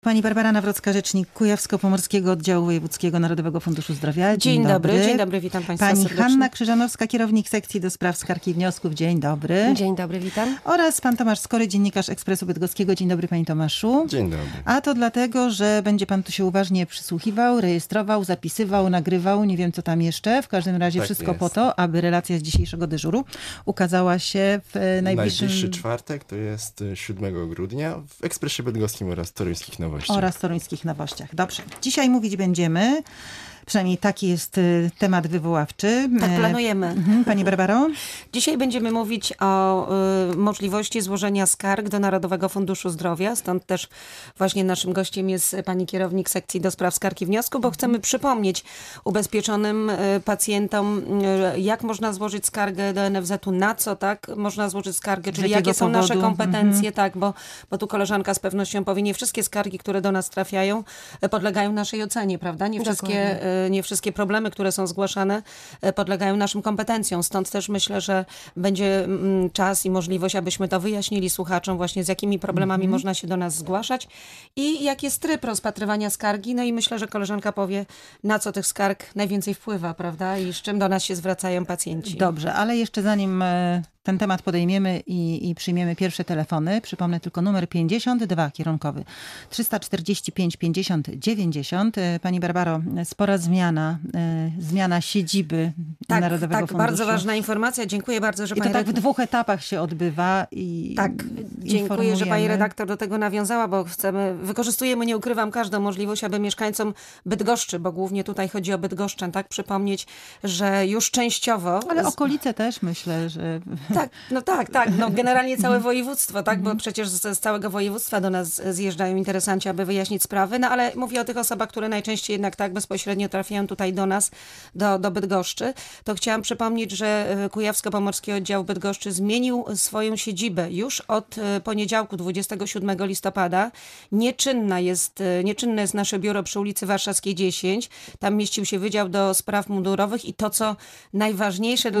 Pani Barbara Nawrocka, rzecznik Kujawsko-Pomorskiego Oddziału Wojewódzkiego Narodowego Funduszu Zdrowia. Dzień dobry, witam Państwa Pani serdecznie. Hanna Krzyżanowska, kierownik sekcji do spraw skarg i wniosków. Dzień dobry. Dzień dobry, witam. Oraz pan Tomasz Skory, dziennikarz Ekspresu Bydgoskiego. Dzień dobry, panie Tomaszu. Dzień dobry. A to dlatego, że będzie pan tu się uważnie przysłuchiwał, rejestrował, zapisywał, nagrywał, nie wiem co tam jeszcze. W każdym razie Tak wszystko jest. po to, aby relacja z dzisiejszego dyżuru ukazała się w najbliższym... Najbliższy czwartek to jest 7 grudnia w Ekspresie Bydgoskim oraz Toruńskich Nowościach. Oraz toruńskich nowościach. Dobrze. Dzisiaj mówić będziemy, przynajmniej taki jest temat wywoławczy. Tak planujemy. Pani Barbaro? Dzisiaj będziemy mówić o możliwości złożenia skarg do Narodowego Funduszu Zdrowia. Stąd też właśnie naszym gościem jest pani kierownik sekcji do spraw skarg i wniosków, bo chcemy przypomnieć ubezpieczonym pacjentom, jak można złożyć skargę do NFZ-u, na co tak można złożyć skargę, czyli jakie są nasze kompetencje, tak, bo tu koleżanka z pewnością powie, nie wszystkie skargi, które do nas trafiają, podlegają naszej ocenie, prawda? Nie wszystkie problemy, które są zgłaszane, podlegają naszym kompetencjom. Stąd też myślę, że będzie czas i możliwość, abyśmy to wyjaśnili słuchaczom właśnie, z jakimi problemami można się do nas zgłaszać i jaki jest tryb rozpatrywania skargi. No i myślę, że koleżanka powie, na co tych skarg najwięcej wpływa, prawda? I z czym do nas się zwracają pacjenci. Dobrze, ale jeszcze zanim ten temat podejmiemy i przyjmiemy pierwsze telefony, przypomnę tylko numer 52 kierunkowy 345 50 90. Pani Barbaro, spora zmiana siedziby Narodowego Funduszu. Bardzo ważna informacja. Dziękuję bardzo, że I to tak w dwóch etapach się odbywa. Dziękuję, że pani redaktor do tego nawiązała, bo wykorzystujemy, nie ukrywam, każdą możliwość, aby mieszkańcom Bydgoszczy, bo głównie tutaj chodzi o Bydgoszczę, tak, przypomnieć, że już częściowo... Ale okolice też myślę, że... Tak. Generalnie całe województwo, tak, bo przecież z całego województwa do nas zjeżdżają interesanci, aby wyjaśnić sprawy, no ale mówię o tych osobach, które najczęściej jednak tak bezpośrednio trafiają tutaj do nas, do Bydgoszczy. To chciałam przypomnieć, że Kujawsko-Pomorski Oddział Bydgoszczy zmienił swoją siedzibę już od poniedziałku 27 listopada. Nieczynne jest nasze biuro przy ulicy Warszawskiej 10. Tam mieścił się Wydział do Spraw Mundurowych i to, co najważniejsze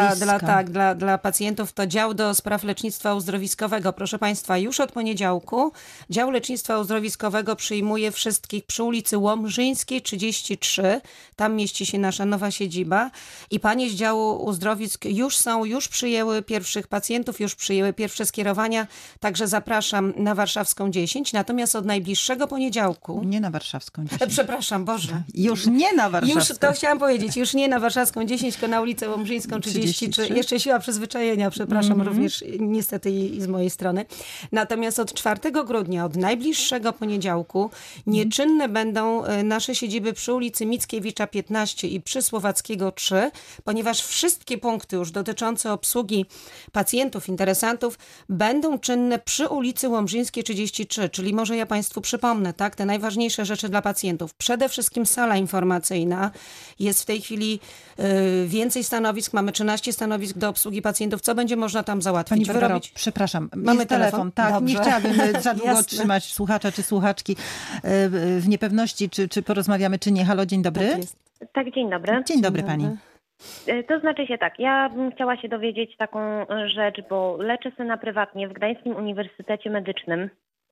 dla pacjentów, to dział do spraw lecznictwa uzdrowiskowego. Proszę Państwa, już od poniedziałku dział lecznictwa uzdrowiskowego przyjmuje wszystkich przy ulicy Łomżyńskiej 33. Tam mieści się nasza nowa siedziba i panie z działu uzdrowisk już przyjęły pierwszych pacjentów, już przyjęły pierwsze skierowania, także zapraszam na Warszawską 10. Natomiast od najbliższego poniedziałku... Nie na Warszawską 10. Przepraszam, Boże. Już nie na Warszawską. To chciałam powiedzieć, już nie na Warszawską 10, tylko na ulicę Łomżyńską 33. Jeszcze siła przyzwyczajenia, przepraszam, również niestety i z mojej strony. Natomiast od 4 grudnia, od najbliższego poniedziałku, nieczynne będą nasze siedziby przy ulicy Mickiewicza 15 i przy Słowackiego 3, ponieważ wszystkie punkty już dotyczące obsługi pacjentów, interesantów będą czynne przy ulicy Łomżyńskiej 33, czyli może ja Państwu przypomnę, tak, te najważniejsze rzeczy dla pacjentów. Przede wszystkim sala informacyjna. Jest w tej chwili więcej stanowisk, mamy 13 stanowisk do obsługi pacjentów. Co będzie można tam załatwić? Pani Barbaro, przepraszam. Mamy telefon? Tak, Dobrze. nie chciałabym za długo trzymać słuchacza czy słuchaczki w niepewności, czy porozmawiamy, czy nie. Halo, dzień dobry. Tak jest. Tak, dzień dobry. Dzień dobry pani. To znaczy się tak, ja bym chciała się dowiedzieć taką rzecz, bo leczę syna prywatnie w Gdańskim Uniwersytecie Medycznym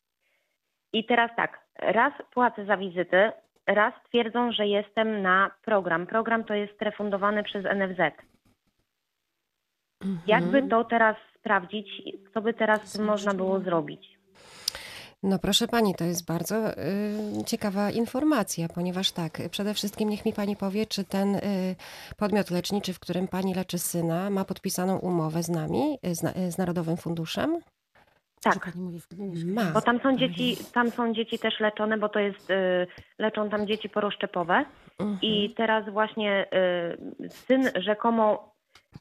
i teraz tak, raz płacę za wizyty, raz twierdzą, że jestem na program. Program to jest refundowany przez NFZ. Jakby to teraz sprawdzić, co by teraz można było zrobić? No proszę pani, to jest bardzo ciekawa informacja, ponieważ tak, przede wszystkim niech mi pani powie, czy ten podmiot leczniczy, w którym pani leczy syna, ma podpisaną umowę z nami, z Narodowym Funduszem? Tak, Ma. bo tam są dzieci też leczone, bo to jest, leczą tam dzieci poroszczepowe i teraz właśnie syn rzekomo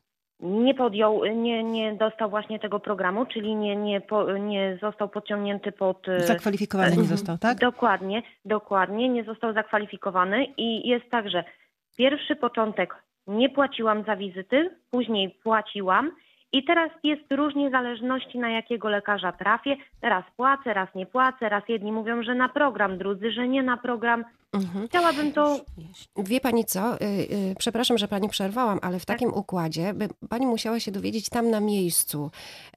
nie dostał właśnie tego programu, czyli nie został podciągnięty pod... Zakwalifikowany nie został, tak? Dokładnie, nie został zakwalifikowany i jest tak, że pierwszy początek nie płaciłam za wizyty, później płaciłam I teraz jest różnie w zależności na jakiego lekarza trafię. Raz płacę, raz nie płacę, raz jedni mówią, że na program, drudzy, że nie na program. Chciałabym to... Wie pani co? Przepraszam, że pani przerwałam, ale w takim układzie by pani musiała się dowiedzieć tam na miejscu,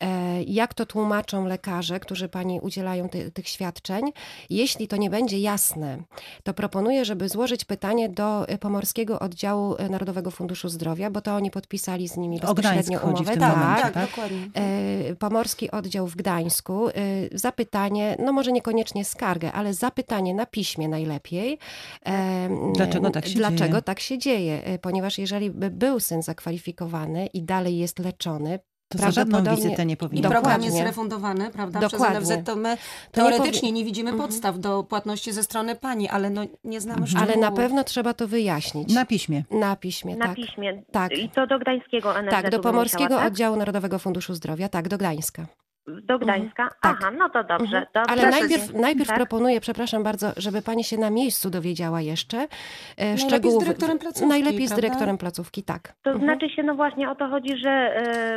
jak to tłumaczą lekarze, którzy pani udzielają tych świadczeń. Jeśli to nie będzie jasne, to proponuję, żeby złożyć pytanie do Pomorskiego Oddziału Narodowego Funduszu Zdrowia, bo to oni podpisali z nimi O Gdańsk bezpośrednio chodzi w umowę. tym momencie, Tak, tak? dokładnie. Pomorski Oddział w Gdańsku. Zapytanie, no może niekoniecznie skargę, ale zapytanie na piśmie najlepiej. Dlaczego tak się Dlaczego dzieje? tak się dzieje? Ponieważ jeżeli by był syn zakwalifikowany i dalej jest leczony, To za żadną prawdopodobnie- wizytę nie I powinno program Dokładnie. jest refundowany, prawda, Dokładnie. przez NFZ, to my To nie teoretycznie nie widzimy podstaw do płatności ze strony pani, ale no nie znamy szczegółów. ale na pewno trzeba to wyjaśnić. Na piśmie. Na piśmie, Na tak. piśmie. Tak. I to do Gdańskiego NFZ-u Tak, do bym Pomorskiego musiała, tak? Oddziału Narodowego Funduszu Zdrowia, tak, do Gdańska. Do Gdańska? Tak. Aha, no to dobrze. dobrze. Ale najpierw Tak? proponuję, przepraszam bardzo, żeby pani się na miejscu dowiedziała jeszcze Najlepiej z dyrektorem placówki, Najlepiej z prawda? dyrektorem placówki, tak. To znaczy się, no właśnie o to chodzi, że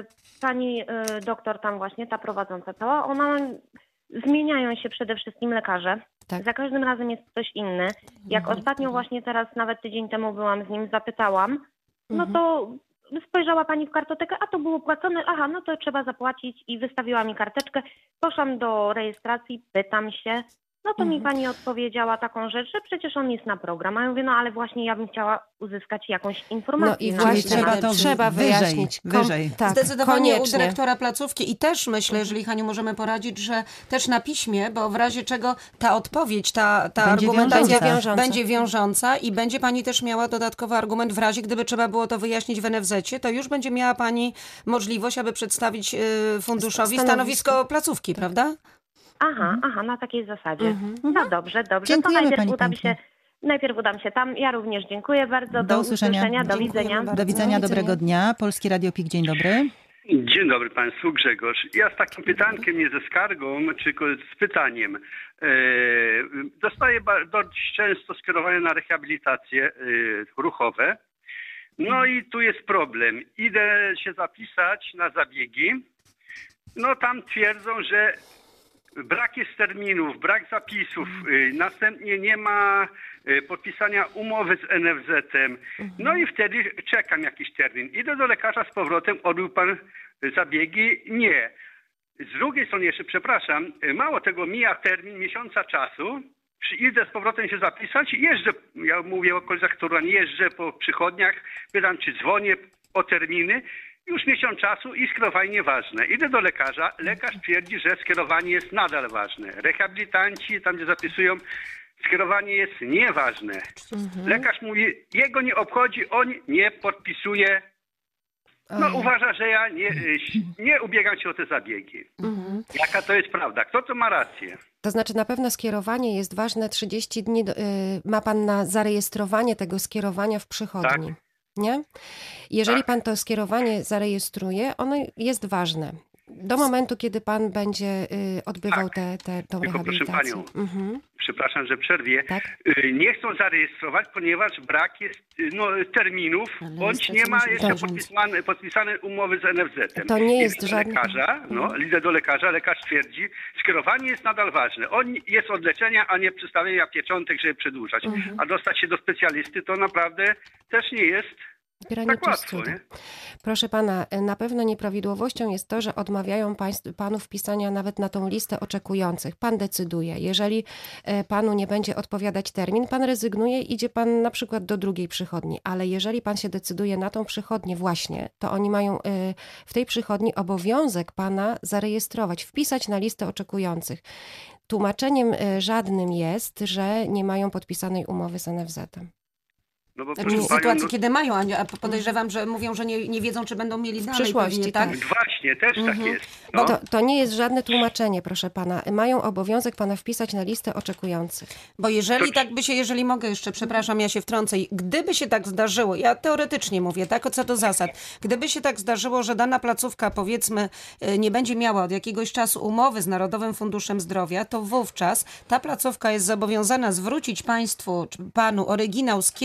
pani doktor tam właśnie, ta prowadząca cała, ona zmieniają się przede wszystkim lekarze. Tak. Za każdym razem jest ktoś inny. Jak ostatnio właśnie teraz, nawet tydzień temu byłam z nim, zapytałam, no to spojrzała pani w kartotekę, a to było płacone, aha, no to trzeba zapłacić i wystawiła mi karteczkę. Poszłam do rejestracji, pytam się, no to mi pani odpowiedziała taką rzecz, że przecież on jest na program. A ja mówię, no ale właśnie ja bym chciała uzyskać jakąś informację. No i na właśnie ten temat. trzeba wyżej, wyjaśnić. wyżej. Tak, Zdecydowanie koniecznie. u dyrektora placówki i też myślę, jeżeli Haniu możemy poradzić, że też na piśmie, bo w razie czego ta odpowiedź, ta Będzie argumentacja wiążąca. będzie wiążąca i będzie pani też miała dodatkowy argument w razie, gdyby trzeba było to wyjaśnić w NFZ-cie, to już będzie miała pani możliwość, aby przedstawić funduszowi stanowisko placówki, prawda? Aha, na takiej zasadzie. No dobrze. Dziękujemy to pani najpierw udam się tam. Ja również dziękuję bardzo. Do usłyszenia. Do Dziękujemy widzenia. bardzo. Do widzenia, dobrego dnia. Polskie Radio PIK, dzień dobry. Dzień dobry Państwu, Grzegorz. Ja z takim pytankiem, nie ze skargą, tylko z pytaniem. Dostaję dość często skierowanie na rehabilitacje ruchowe. No i tu jest problem. Idę się zapisać na zabiegi. No tam twierdzą, że brak jest terminów, brak zapisów, następnie nie ma podpisania umowy z NFZ-em. No i wtedy czekam jakiś termin. Idę do lekarza z powrotem, odbył pan zabiegi? Nie. Z drugiej strony jeszcze, przepraszam, mało tego, mija termin miesiąca czasu, idę z powrotem się zapisać, jeżdżę, ja mówię o okolicach Toruń, jeżdżę po przychodniach, pytam czy dzwonię o terminy, już miesiąc czasu i skierowanie nieważne. Idę do lekarza, lekarz twierdzi, że skierowanie jest nadal ważne. Rehabilitanci, tam gdzie zapisują, skierowanie jest nieważne. Lekarz mówi, jego nie obchodzi, on nie podpisuje. No uważa, że ja nie ubiegam się o te zabiegi. Jaka to jest prawda? Kto to ma rację? To znaczy na pewno skierowanie jest ważne 30 dni. Ma pan na zarejestrowanie tego skierowania w przychodni. Tak. Nie? Jeżeli Tak. pan to skierowanie zarejestruje, ono jest ważne. Do momentu, kiedy pan będzie odbywał tą Tylko proszę rehabilitację. panią, przepraszam, że przerwię. Tak. Nie chcą zarejestrować, ponieważ brak jest terminów, bądź nie ma jeszcze podpisane umowy z NFZ-em. To nie jest Idę do żadne- lekarza, idę do lekarza, lekarz twierdzi, skierowanie jest nadal ważne. On jest od leczenia, a nie przedstawienia pieczątek, żeby przedłużać. A dostać się do specjalisty to naprawdę też nie jest Graniczy tak z łatwo, cudem. nie? Proszę pana, na pewno nieprawidłowością jest to, że odmawiają panu wpisania nawet na tą listę oczekujących. Pan decyduje. Jeżeli panu nie będzie odpowiadać termin, pan rezygnuje, idzie pan na przykład do drugiej przychodni. Ale jeżeli pan się decyduje na tą przychodnię właśnie, to oni mają w tej przychodni obowiązek pana zarejestrować, wpisać na listę oczekujących. Tłumaczeniem żadnym jest, że nie mają podpisanej umowy z NFZ-em. No bo Znaczy, proszę w panią, sytuacji, kiedy mają, a podejrzewam, że mówią, że nie wiedzą, czy będą mieli dalej. przyszłości, pewnie, tak? tak. właśnie, też tak jest. No. To nie jest żadne tłumaczenie, proszę pana. Mają obowiązek pana wpisać na listę oczekujących. Bo jeżeli mogę jeszcze, przepraszam, ja się wtrącę, gdyby się tak zdarzyło, ja teoretycznie mówię, tak, co do zasad, gdyby się tak zdarzyło, że dana placówka, powiedzmy, nie będzie miała od jakiegoś czasu umowy z Narodowym Funduszem Zdrowia, to wówczas ta placówka jest zobowiązana zwrócić państwu, czy panu oryginał skierowania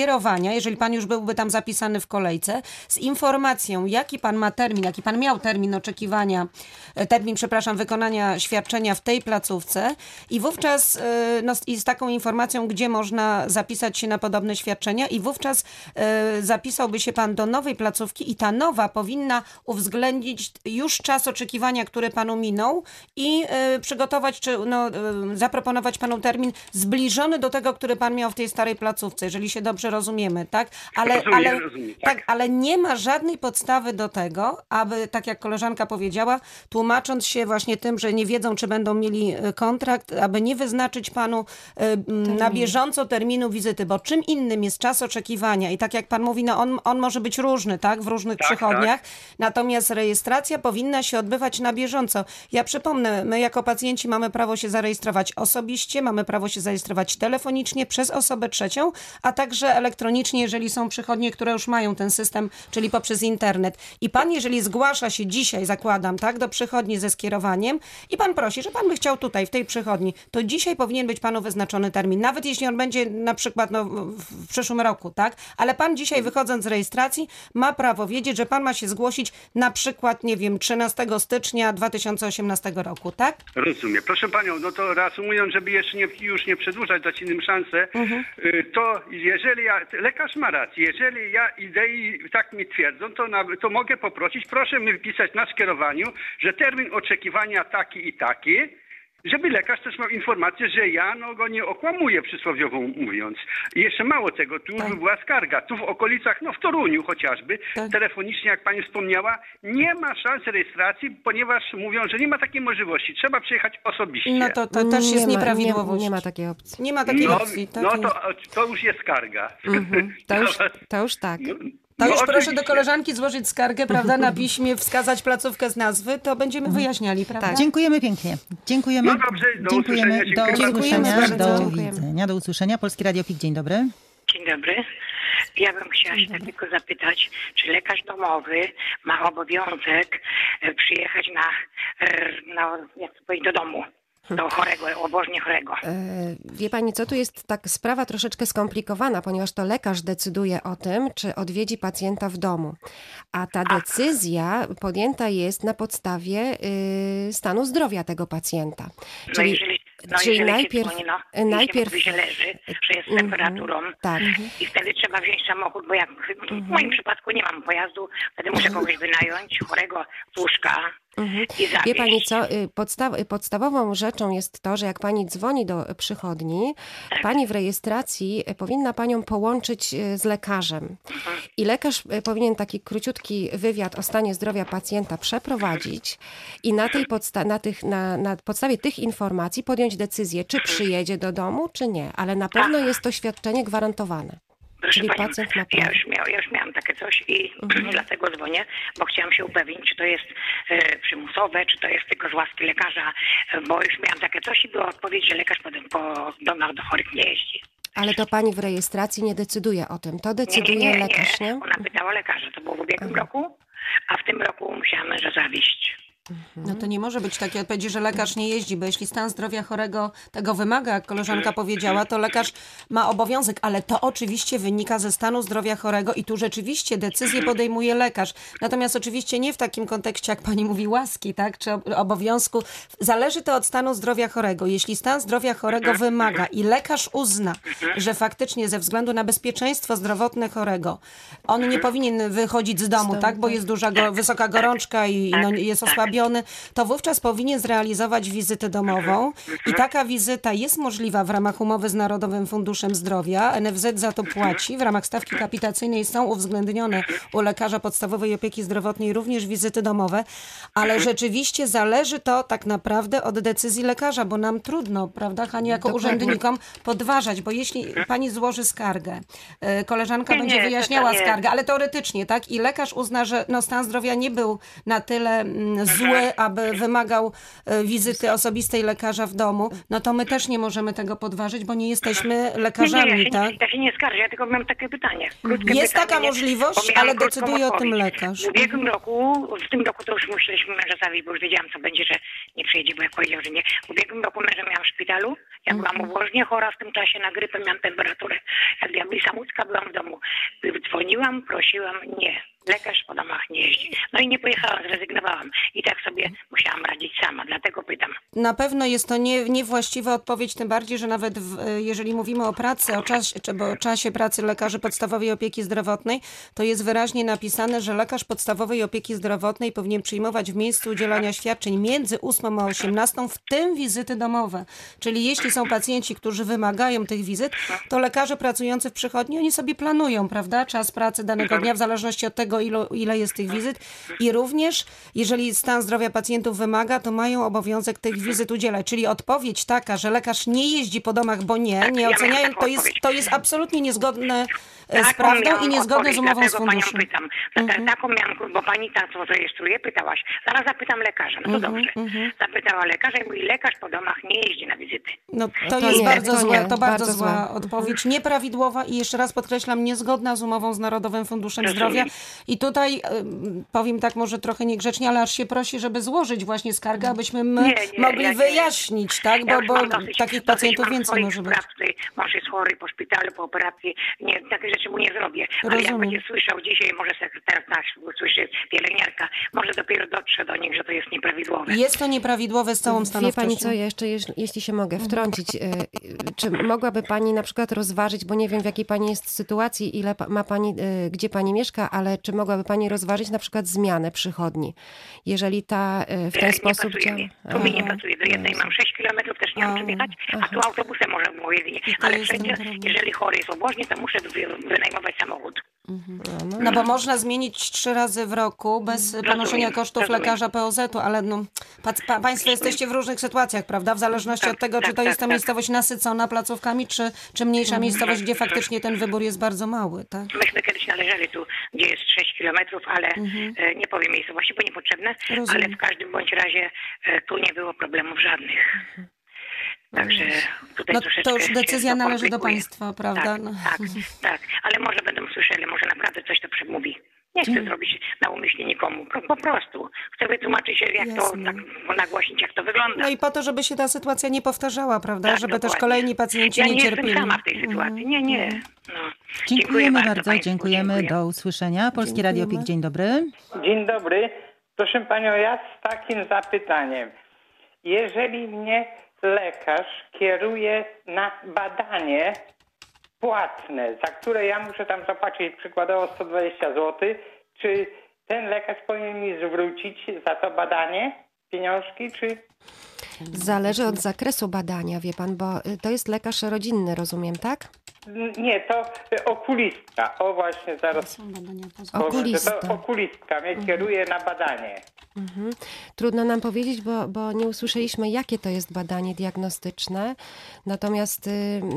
oczekiwania, jeżeli pan już byłby tam zapisany w kolejce, z informacją, jaki pan ma termin, jaki pan miał termin oczekiwania, wykonania świadczenia w tej placówce i wówczas i z taką informacją, gdzie można zapisać się na podobne świadczenia i wówczas zapisałby się pan do nowej placówki i ta nowa powinna uwzględnić już czas oczekiwania, który panu minął i przygotować, czy zaproponować panu termin zbliżony do tego, który pan miał w tej starej placówce, jeżeli się dobrze rozumiemy, tak? Rozumiem, tak. Ale nie ma żadnej podstawy do tego, aby, tak jak koleżanka powiedziała, tłumacząc się właśnie tym, że nie wiedzą, czy będą mieli kontrakt, aby nie wyznaczyć panu na bieżąco terminu wizyty, bo czym innym jest czas oczekiwania i tak jak pan mówi, on może być różny, tak? W różnych przychodniach, natomiast rejestracja powinna się odbywać na bieżąco. Ja przypomnę, my jako pacjenci mamy prawo się zarejestrować osobiście, mamy prawo się zarejestrować telefonicznie przez osobę trzecią, a także elektronicznie, jeżeli są przychodnie, które już mają ten system, czyli poprzez internet. I pan, jeżeli zgłasza się dzisiaj, zakładam, tak, do przychodni ze skierowaniem i pan prosi, że pan by chciał tutaj, w tej przychodni, to dzisiaj powinien być panu wyznaczony termin. Nawet jeśli on będzie na przykład w przyszłym roku, tak? Ale pan dzisiaj, wychodząc z rejestracji, ma prawo wiedzieć, że pan ma się zgłosić na przykład, 13 stycznia 2018 roku, tak? Rozumiem. Proszę panią, no to reasumując, żeby jeszcze już nie przedłużać, dać innym szansę, to jeżeli lekarz ma rację, jeżeli ja idę i tak mi twierdzą, to mogę poprosić, proszę mi wpisać na skierowaniu, że termin oczekiwania taki i taki, żeby lekarz też miał informację, że ja go nie okłamuję, przysłowiowo mówiąc. I jeszcze mało tego, tu już była skarga. Tu w okolicach, w Toruniu chociażby, telefonicznie, jak pani wspomniała, nie ma szans rejestracji, ponieważ mówią, że nie ma takiej możliwości. Trzeba przyjechać osobiście. No to też jest nieprawidłowość. Nie ma takiej opcji. Nie ma takiej opcji. To już jest skarga. To już tak. To już proszę oczywiście. do koleżanki złożyć skargę, prawda, na piśmie, wskazać placówkę z nazwy, to będziemy wyjaśniali, prawda? Tak. Dziękujemy pięknie. Dziękujemy. No dobrze, do Dziękujemy. usłyszenia. Do usłyszenia. bardzo. Do Dziękujemy. widzenia. Do usłyszenia. Polski Radio PIK. Dzień dobry. Dzień dobry. Ja bym chciała się tylko zapytać, czy lekarz domowy ma obowiązek przyjechać jak to powiedzieć, do domu, do chorego, obożnie chorego. Wie pani co, tu jest tak sprawa troszeczkę skomplikowana, ponieważ to lekarz decyduje o tym, czy odwiedzi pacjenta w domu. A ta decyzja podjęta jest na podstawie stanu zdrowia tego pacjenta. Czyli najpierw się leży, że jest z temperaturą tak. i wtedy trzeba wziąć samochód, bo jak w moim przypadku nie mam pojazdu, wtedy muszę kogoś wynająć, chorego z łóżka i zawieźć. Wie pani co, podstawową rzeczą jest to, że jak pani dzwoni do przychodni, pani w rejestracji powinna panią połączyć z lekarzem. I lekarz powinien taki króciutki wywiad o stanie zdrowia pacjenta przeprowadzić i na podstawie tych informacji podjąć decyzję, czy przyjedzie do domu, czy nie. Ale na pewno jest to świadczenie gwarantowane. Proszę Czyli panią, pacjent ma prawo. ja już miałam takie coś i dlatego dzwonię, bo chciałam się upewnić, czy to jest przymusowe, czy to jest tylko z łaski lekarza, bo już miałam takie coś i była odpowiedź, że lekarz po domach do chorych nie jeździ. Ale to pani w rejestracji nie decyduje o tym. To decyduje lekarz, nie? Ona pytała lekarza, to było w ubiegłym roku, a w tym roku musiałam męża zawieźć. No to nie może być takie odpowiedzi, że lekarz nie jeździ, bo jeśli stan zdrowia chorego tego wymaga, jak koleżanka powiedziała, to lekarz ma obowiązek, ale to oczywiście wynika ze stanu zdrowia chorego i tu rzeczywiście decyzję podejmuje lekarz. Natomiast oczywiście nie w takim kontekście, jak pani mówi, łaski, tak, czy obowiązku. Zależy to od stanu zdrowia chorego. Jeśli stan zdrowia chorego wymaga i lekarz uzna, że faktycznie ze względu na bezpieczeństwo zdrowotne chorego, on nie powinien wychodzić z domu, tak, bo jest wysoka gorączka i jest osłabiony, to wówczas powinien zrealizować wizytę domową i taka wizyta jest możliwa w ramach umowy z Narodowym Funduszem Zdrowia. NFZ za to płaci. W ramach stawki kapitacyjnej są uwzględnione u lekarza podstawowej opieki zdrowotnej również wizyty domowe, ale rzeczywiście zależy to tak naprawdę od decyzji lekarza, bo nam trudno, prawda, Hani, jako urzędnikom podważać, bo jeśli pani złoży skargę, koleżanka będzie wyjaśniała skargę, ale teoretycznie, tak, i lekarz uzna, że stan zdrowia nie był na tyle zły, zły, aby wymagał wizyty osobistej lekarza w domu, no to my też nie możemy tego podważyć, bo nie jesteśmy lekarzami, tak? Ja się nie skarżę, ja tylko mam takie pytanie. Jest taka możliwość, ale decyduje o tym lekarz. W ubiegłym roku, w tym roku to już musieliśmy męża zawieźć, bo już wiedziałam, co będzie, że nie przyjedzie, bo jak powiedział, że nie. W ubiegłym roku męża miałam w szpitalu, ja byłam ubożnie chora w tym czasie na grypę, miałam temperaturę. Jak diablisa łódzka, byłam w domu. Dzwoniłam, prosiłam, nie. Lekarz po domach nie jeździ. No i nie pojechałam, zrezygnowałam. I tak sobie musiałam radzić sama, dlatego pytam. Na pewno jest to niewłaściwa odpowiedź, tym bardziej, że nawet jeżeli mówimy o pracy, o czasie pracy lekarzy podstawowej opieki zdrowotnej, to jest wyraźnie napisane, że lekarz podstawowej opieki zdrowotnej powinien przyjmować w miejscu udzielania świadczeń między 8 a 18, w tym wizyty domowe. Czyli jeśli są pacjenci, którzy wymagają tych wizyt, to lekarze pracujący w przychodni, oni sobie planują, prawda, czas pracy danego dnia w zależności od tego, ile jest tych wizyt i również, jeżeli stan zdrowia pacjentów wymaga, to mają obowiązek tych wizyt udzielać. Czyli odpowiedź taka, że lekarz nie jeździ po domach, bo nie oceniają, to jest absolutnie niezgodne z prawdą i niezgodne z umową z funduszu. Taką miałam, bo pani ta, co rejestruje, pytałaś. Zaraz zapytam lekarza. No to dobrze. Zapytała lekarza i mówi, lekarz po domach nie jeździ na wizyty. No to jest bardzo zła odpowiedź, nieprawidłowa i jeszcze raz podkreślam, niezgodna z umową z Narodowym Funduszem Zdrowia. I tutaj powiem tak może trochę niegrzecznie, ale aż się prosi, żeby złożyć właśnie skargę, abyśmy mogli wyjaśnić, tak? Bo takich pacjentów więcej może być. Mąż jest chory po szpitalu, po operacji. Nie, takie rzeczy mu nie zrobię. Ale jak będzie słyszał dzisiaj, może sekretarz nasz, słyszy pielęgniarka, może dopiero dotrze do nich, że to jest nieprawidłowe. Jest to nieprawidłowe z całą stanowczością. Wie pani co, ja jeszcze, jeśli się mogę wtrącić, czy mogłaby pani na przykład rozważyć, bo nie wiem w jakiej pani jest sytuacji, ile ma pani, gdzie pani mieszka, ale czy mogłaby pani rozważyć na przykład zmianę przychodni, jeżeli ta w ten sposób działa? Tu mi nie pasuje. Do jednej mam 6 kilometrów, też nie mam czym jechać, a tu autobusem może było jedynie. Ale przecież, jeżeli chory jest oboźnie, to muszę wynajmować samochód. No bo można zmienić 3 razy w roku bez ponoszenia kosztów lekarza POZ-u, ale państwo jesteście w różnych sytuacjach, prawda? W zależności od tego, czy to jest ta miejscowość nasycona placówkami, czy mniejsza miejscowość, gdzie faktycznie ten wybór jest bardzo mały, tak? Myśmy kiedyś należeli tu, gdzie jest 6 kilometrów, ale nie powiem miejscowości, bo niepotrzebne, ale w każdym bądź razie tu nie było problemów żadnych. Także tutaj troszeczkę to już decyzja należy do państwa, prawda? Tak, ale może będą słyszeli, może naprawdę coś to przemówi. Nie chcę zrobić na umyślnie nikomu, po prostu. Chcę wytłumaczyć, jak to tak, nagłośnić, jak to wygląda. No i po to, żeby się ta sytuacja nie powtarzała, prawda? Żeby dokładnie. Też kolejni pacjenci nie cierpieli. Ja nie jestem sama w tej sytuacji, nie. No. Dziękujemy bardzo, dziękujemy. Do usłyszenia. Polskie Radio PIK, dzień dobry. Dzień dobry. Proszę panią, ja z takim zapytaniem. Jeżeli mnie lekarz kieruje na badanie płatne, za które ja muszę tam zapłacić przykładowo 120 zł, czy ten lekarz powinien mi zwrócić za to badanie pieniążki, czy... Zależy od zakresu badania, wie pan, bo to jest lekarz rodzinny, rozumiem, tak? Nie, to okulistka. O właśnie, zaraz. Okulista. To okulistka mnie kieruje na badanie. Trudno nam powiedzieć, bo nie usłyszeliśmy, jakie to jest badanie diagnostyczne. Natomiast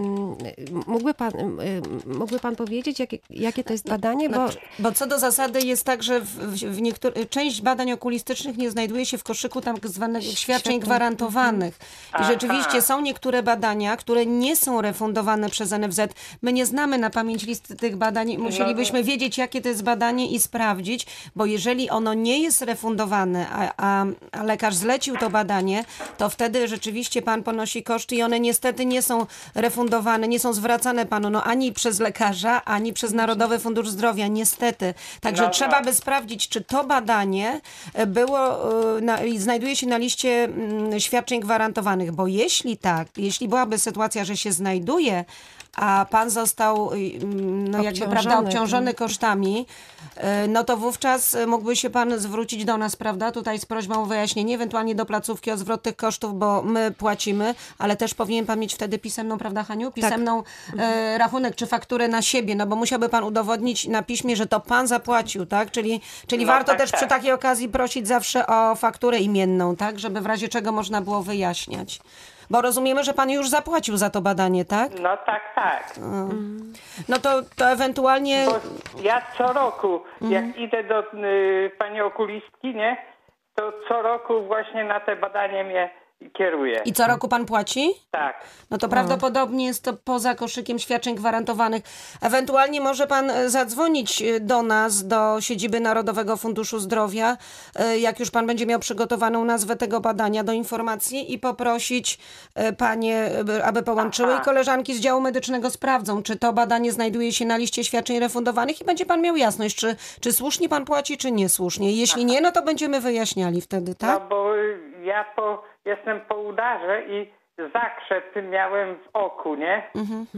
mógłby pan powiedzieć, jakie to jest badanie? Bo co do zasady jest tak, że część badań okulistycznych nie znajduje się w koszyku tak zwanych świadczeń gwarantowanych. I rzeczywiście są niektóre badania, które nie są refundowane przez NFZ. My nie znamy na pamięć listy tych badań. Musielibyśmy wiedzieć, jakie to jest badanie i sprawdzić, bo jeżeli ono nie jest refundowane, a lekarz zlecił to badanie, to wtedy rzeczywiście pan ponosi koszty i one niestety nie są refundowane, nie są zwracane panu ani przez lekarza, ani przez Narodowy Fundusz Zdrowia, niestety. Także trzeba by sprawdzić, czy to badanie znajduje się na liście świadczeń gwarantowanych, bo jeśli byłaby sytuacja, że się znajduje, a pan został obciążony kosztami, no to wówczas mógłby się pan zwrócić do nas, prawda, tutaj z prośbą o wyjaśnienie, ewentualnie do placówki o zwrot tych kosztów, bo my płacimy, ale też powinien pan mieć wtedy pisemną, prawda Haniu? Pisemną rachunek czy fakturę na siebie, no bo musiałby pan udowodnić na piśmie, że to pan zapłacił, tak? Czyli warto też przy takiej okazji prosić zawsze o fakturę imienną, tak? Żeby w razie czego można było wyjaśniać. Bo rozumiemy, że pan już zapłacił za to badanie, tak? No tak. No to ewentualnie... Bo ja co roku, jak idę do pani okulistki, nie, to co roku właśnie na te badanie mnie kieruje. I co roku pan płaci? Tak. No to prawdopodobnie jest to poza koszykiem świadczeń gwarantowanych. Ewentualnie może pan zadzwonić do nas, do siedziby Narodowego Funduszu Zdrowia, jak już pan będzie miał przygotowaną nazwę tego badania do informacji i poprosić panie, aby połączyły i koleżanki z działu medycznego sprawdzą, czy to badanie znajduje się na liście świadczeń refundowanych i będzie pan miał jasność, czy słusznie pan płaci, czy niesłusznie. Jeśli nie, no to będziemy wyjaśniali wtedy, tak? No bo ja jestem po udarze i zakrzep miałem w oku, nie?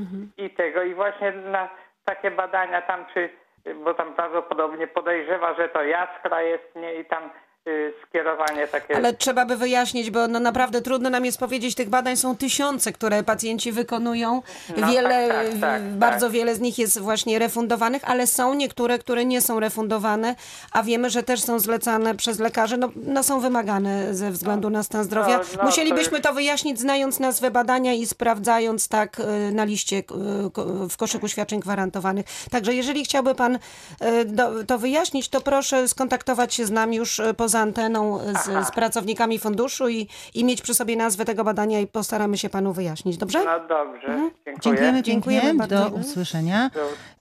I właśnie na takie badania tam, bo tam prawdopodobnie podejrzewa, że to jaskra jest, nie? I tam skierowanie takie... Ale trzeba by wyjaśnić, bo no naprawdę trudno nam jest powiedzieć, tych badań są tysiące, które pacjenci wykonują. Bardzo wiele z nich jest właśnie refundowanych, ale są niektóre, które nie są refundowane, a wiemy, że też są zlecane przez lekarzy, no są wymagane ze względu na stan zdrowia. Musielibyśmy to wyjaśnić, znając nazwę badania i sprawdzając tak na liście w koszyku świadczeń gwarantowanych. Także jeżeli chciałby pan to wyjaśnić, to proszę skontaktować się z nami już poza anteną z pracownikami funduszu i mieć przy sobie nazwę tego badania i postaramy się panu wyjaśnić. Dobrze? No dobrze. Dziękujemy Dziękujemy pięknie. bardzo. Do usłyszenia.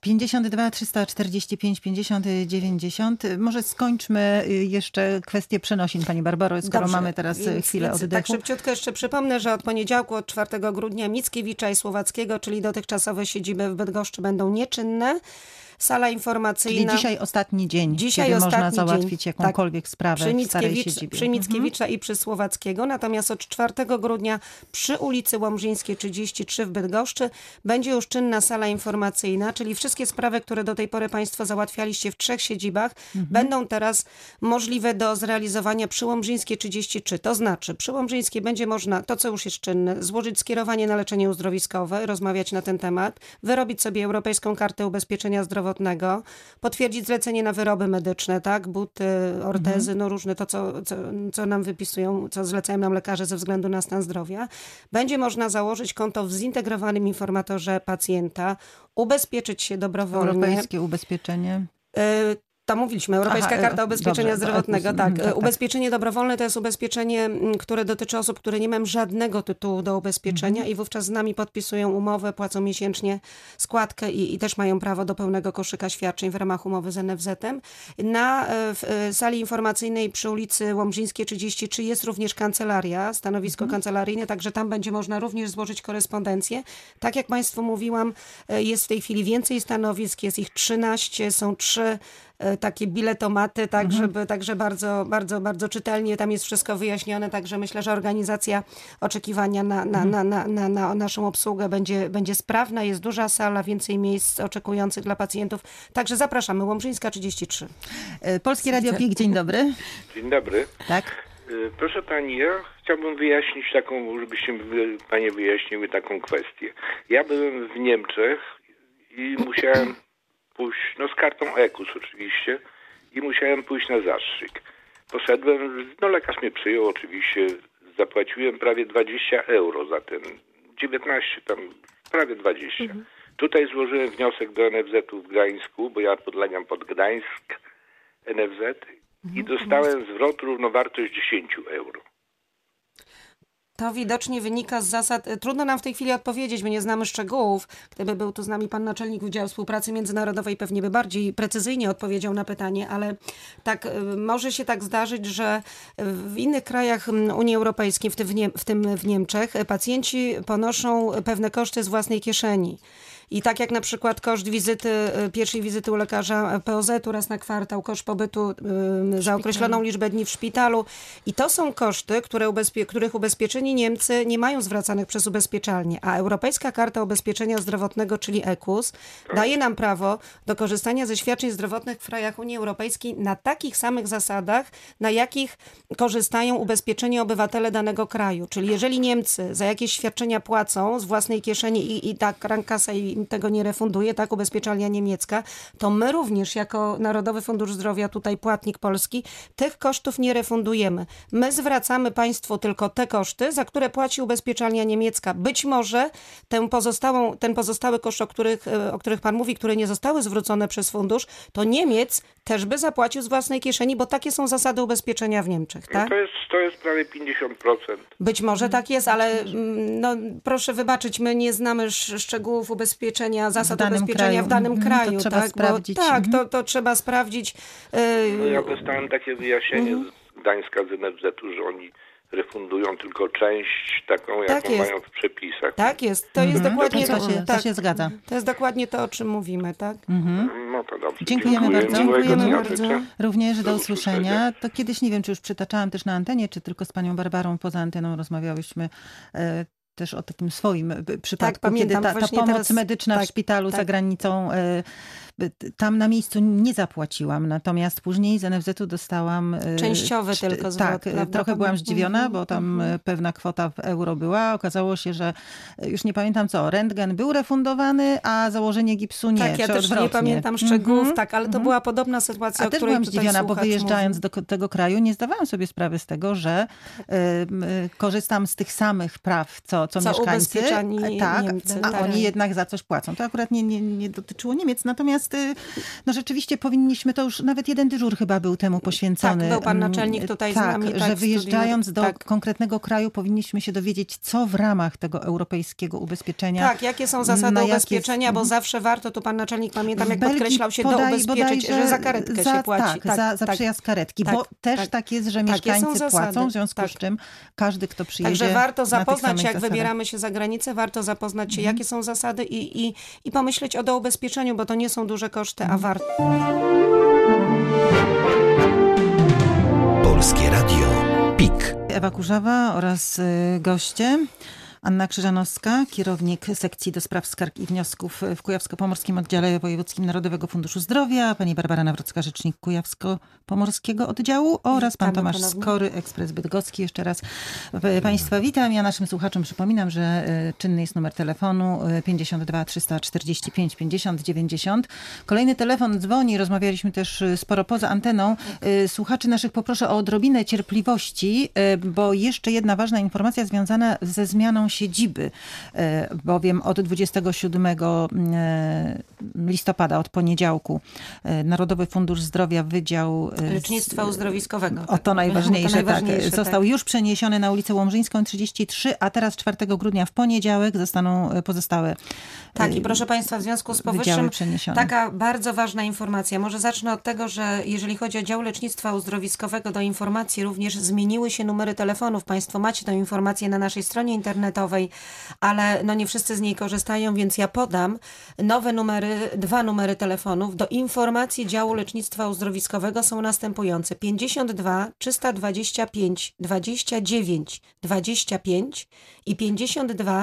52 345 50 90. Może skończmy jeszcze kwestię przenosin, pani Barbaro, skoro Dobrze, mamy teraz chwilę oddechu. Tak szybciutko jeszcze przypomnę, że od poniedziałku, od 4 grudnia Mickiewicza i Słowackiego, czyli dotychczasowe siedziby w Bydgoszczy będą nieczynne. Sala informacyjna. Czyli dzisiaj ostatni dzień, kiedy można załatwić jakąkolwiek sprawę w starej siedzibie. Przy Mickiewicza i przy Słowackiego. Natomiast od 4 grudnia przy ulicy Łomżyńskiej 33 w Bydgoszczy będzie już czynna sala informacyjna, czyli wszystkie sprawy, które do tej pory państwo załatwialiście w 3 siedzibach, będą teraz możliwe do zrealizowania przy Łomżyńskiej 33. To znaczy, przy Łomżyńskiej będzie można, to co już jest czynne, złożyć skierowanie na leczenie uzdrowiskowe, rozmawiać na ten temat, wyrobić sobie Europejską Kartę Ubezpieczenia Zdrowotnego, potwierdzić zlecenie na wyroby medyczne, tak, buty, ortezy, no różne to, co nam wypisują, co zlecają nam lekarze ze względu na stan zdrowia. Będzie można założyć konto w zintegrowanym informatorze pacjenta, ubezpieczyć się dobrowolnie. Europejskie ubezpieczenie. Tam mówiliśmy, Europejska Karta Ubezpieczenia Zdrowotnego, tak. Tak. Ubezpieczenie dobrowolne to jest ubezpieczenie, które dotyczy osób, które nie mają żadnego tytułu do ubezpieczenia i wówczas z nami podpisują umowę, płacą miesięcznie składkę i też mają prawo do pełnego koszyka świadczeń w ramach umowy z NFZ-em. Na sali informacyjnej przy ulicy Łomżyńskiej 33 jest również kancelaria, stanowisko kancelaryjne, także tam będzie można również złożyć korespondencję. Tak jak państwu mówiłam, jest w tej chwili więcej stanowisk, jest ich 13, są 3 takie biletomaty, tak, także bardzo, bardzo, bardzo czytelnie tam jest wszystko wyjaśnione, także myślę, że organizacja oczekiwania na naszą obsługę będzie sprawna, jest duża sala, więcej miejsc oczekujących dla pacjentów, także zapraszamy, Łomżyńska 33. Polskie Radio PIK, dzień dobry. Dzień dobry. Tak. Proszę pani, ja chciałbym wyjaśnić żebyście panie wyjaśniły taką kwestię. Ja byłem w Niemczech i musiałem pójść, z kartą EKUS oczywiście, i musiałem pójść na zastrzyk. Poszedłem, lekarz mnie przyjął oczywiście, zapłaciłem prawie 20 euro za ten, 19 tam, prawie 20. Tutaj złożyłem wniosek do NFZ-u w Gdańsku, bo ja podlegam pod Gdańsk, NFZ, i dostałem zwrot równowartość 10 euro. To widocznie wynika z zasad, trudno nam w tej chwili odpowiedzieć, my nie znamy szczegółów. Gdyby był tu z nami pan naczelnik Wydziału Współpracy Międzynarodowej, pewnie by bardziej precyzyjnie odpowiedział na pytanie, ale tak może się tak zdarzyć, że w innych krajach Unii Europejskiej, w tym w Niemczech, pacjenci ponoszą pewne koszty z własnej kieszeni. I tak jak na przykład koszt pierwszej wizyty u lekarza POZ-u raz na kwartał, koszt pobytu za określoną liczbę dni w szpitalu. I to są koszty, których ubezpieczeni Niemcy nie mają zwracanych przez ubezpieczalnię. A Europejska Karta Ubezpieczenia Zdrowotnego, czyli EKUS, daje nam prawo do korzystania ze świadczeń zdrowotnych w krajach Unii Europejskiej na takich samych zasadach, na jakich korzystają ubezpieczeni obywatele danego kraju. Czyli jeżeli Niemcy za jakieś świadczenia płacą z własnej kieszeni i tak Krankenkasse i tego nie refunduje, tak, ubezpieczalnia niemiecka, to my również jako Narodowy Fundusz Zdrowia, tutaj płatnik polski, tych kosztów nie refundujemy. My zwracamy państwu tylko te koszty, za które płaci ubezpieczalnia niemiecka. Być może ten pozostały koszt, o których pan mówi, które nie zostały zwrócone przez fundusz, to Niemiec też by zapłacił z własnej kieszeni, bo takie są zasady ubezpieczenia w Niemczech, tak? No to jest prawie 50%. Być może tak jest, ale no, proszę wybaczyć, my nie znamy szczegółów ubezpieczenia, zasad ubezpieczenia w danym kraju. To trzeba tak? sprawdzić. To trzeba sprawdzić. No ja dostałem takie wyjaśnienie z Gdańska, z NFZ-u, że oni refundują tylko część taką, jaką mają w przepisach. Tak jest. To jest dokładnie to się zgadza. To jest dokładnie to, o czym mówimy, tak? No to dobrze. Dziękujemy bardzo. Dziękujemy bardzo. Również do usłyszenia. To kiedyś, nie wiem, czy już przytaczałam też na antenie, czy tylko z panią Barbarą poza anteną rozmawiałyśmy też o takim swoim przypadku, pamiętam, kiedy ta pomoc teraz, medyczna w szpitalu za granicą, tam na miejscu nie zapłaciłam, natomiast później z NFZ-u dostałam... Częściowy tylko zwrot. Tak, trochę byłam zdziwiona, bo tam pewna kwota w euro była. Okazało się, że już nie pamiętam co, rentgen był refundowany, a założenie gipsu nie. Tak, ja też odwrotnie. nie pamiętam szczegółów, tak, ale to była podobna sytuacja, o też której byłam tutaj zdziwiona, bo wyjeżdżając mówi. do tego kraju nie zdawałam sobie sprawy z tego, że korzystam z tych samych praw, co mieszkańcy. Tak, Niemcy, a oni jednak za coś płacą. To akurat nie dotyczyło Niemiec, natomiast no rzeczywiście powinniśmy, to już nawet jeden dyżur chyba był temu poświęcony. Tak, był pan naczelnik tutaj z nami. Że wyjeżdżając do konkretnego kraju powinniśmy się dowiedzieć, co w ramach tego europejskiego ubezpieczenia. Tak, jakie są zasady ubezpieczenia, bo zawsze warto, tu pan naczelnik, pamiętam, jak podkreślał się, doubezpieczyć, że za karetkę się płaci. Za przejazd karetki, bo też tak jest, że mieszkańcy płacą, w związku z czym każdy, kto przyjedzie. Także warto zapoznać się, jak zasadach. wybieramy się za granicę, warto zapoznać się, jakie są zasady i pomyśleć o doubezpieczeniu, bo to nie są duże koszty, a warto. Polskie Radio PIK. Ewa Kurzawa oraz goście. Anna Krzyżanowska, kierownik sekcji do spraw skarg i wniosków w Kujawsko-Pomorskim Oddziale Wojewódzkim Narodowego Funduszu Zdrowia, pani Barbara Nawrocka, rzecznik Kujawsko-Pomorskiego Oddziału oraz pan Tomasz Skory, Ekspres Bydgoski. Jeszcze raz państwa witam. Ja naszym słuchaczom przypominam, że czynny jest numer telefonu 52 345 50 90. Kolejny telefon dzwoni, rozmawialiśmy też sporo poza anteną. Słuchaczy naszych poproszę o odrobinę cierpliwości, bo jeszcze jedna ważna informacja związana ze zmianą siedziby, bowiem od 27 listopada, od poniedziałku, Narodowy Fundusz Zdrowia Wydział Lecznictwa Uzdrowiskowego. O to najważniejsze, został już przeniesiony na ulicę Łomżyńską 33, a teraz 4 grudnia w poniedziałek zostaną pozostałe Tak, i proszę państwa, w związku z powyższym taka bardzo ważna informacja. Może zacznę od tego, że jeżeli chodzi o dział lecznictwa uzdrowiskowego, do informacji również zmieniły się numery telefonów. Państwo macie tę informację na naszej stronie internetowej, ale no nie wszyscy z niej korzystają, więc ja podam nowe numery, 2 numery telefonów. Do informacji działu lecznictwa uzdrowiskowego są następujące: 52 325 29 25 i 52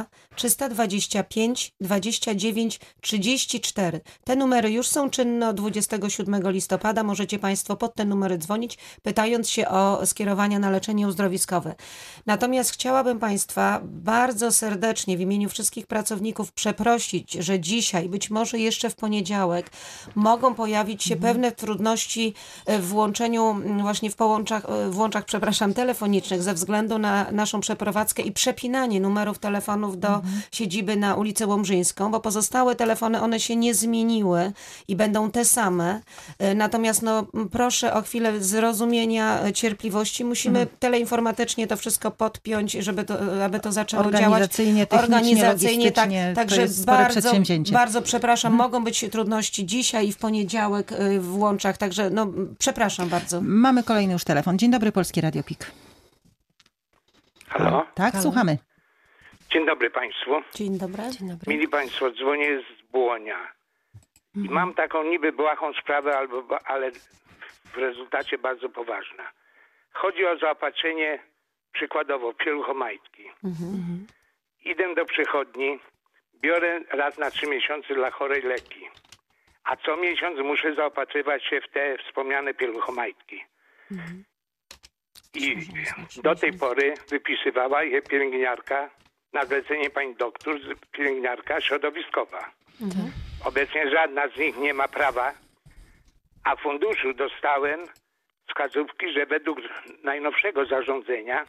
325 29 34. Te numery już są czynne od 27 listopada. Możecie państwo pod te numery dzwonić, pytając się o skierowania na leczenie uzdrowiskowe. Natomiast chciałabym państwa bardzo serdecznie w imieniu wszystkich pracowników przeprosić, że dzisiaj, być może jeszcze w poniedziałek, mogą pojawić się pewne trudności w łączeniu, właśnie w łączach telefonicznych ze względu na naszą przeprowadzkę i przepinanie numerów telefonów do siedziby na ulicę Łomżyńską, bo pozostałe telefony, one się nie zmieniły i będą te same. Natomiast proszę o chwilę zrozumienia, cierpliwości. Musimy teleinformatycznie to wszystko podpiąć, aby to zaczęło działać. Organizacyjnie, tak. Także bardzo przepraszam. Mogą być trudności dzisiaj i w poniedziałek w łączach. Także przepraszam bardzo. Mamy kolejny już telefon. Dzień dobry, Polskie Radio PIK. Halo? Tak, Halo. Słuchamy. Dzień dobry państwu. Dzień dobry. Mili państwo, dzwonię z Błonia. I mam taką niby błahą sprawę, ale w rezultacie bardzo poważna. Chodzi o zaopatrzenie przykładowo pieluchomajtki. Idę do przychodni, biorę raz na 3 miesiące dla chorej leki. A co miesiąc muszę zaopatrywać się w te wspomniane pieluchomajtki. I do tej pory wypisywała je pielęgniarka na zlecenie pani doktor, pielęgniarka środowiskowa. Obecnie żadna z nich nie ma prawa, a w funduszu dostałem wskazówki, że według najnowszego zarządzenia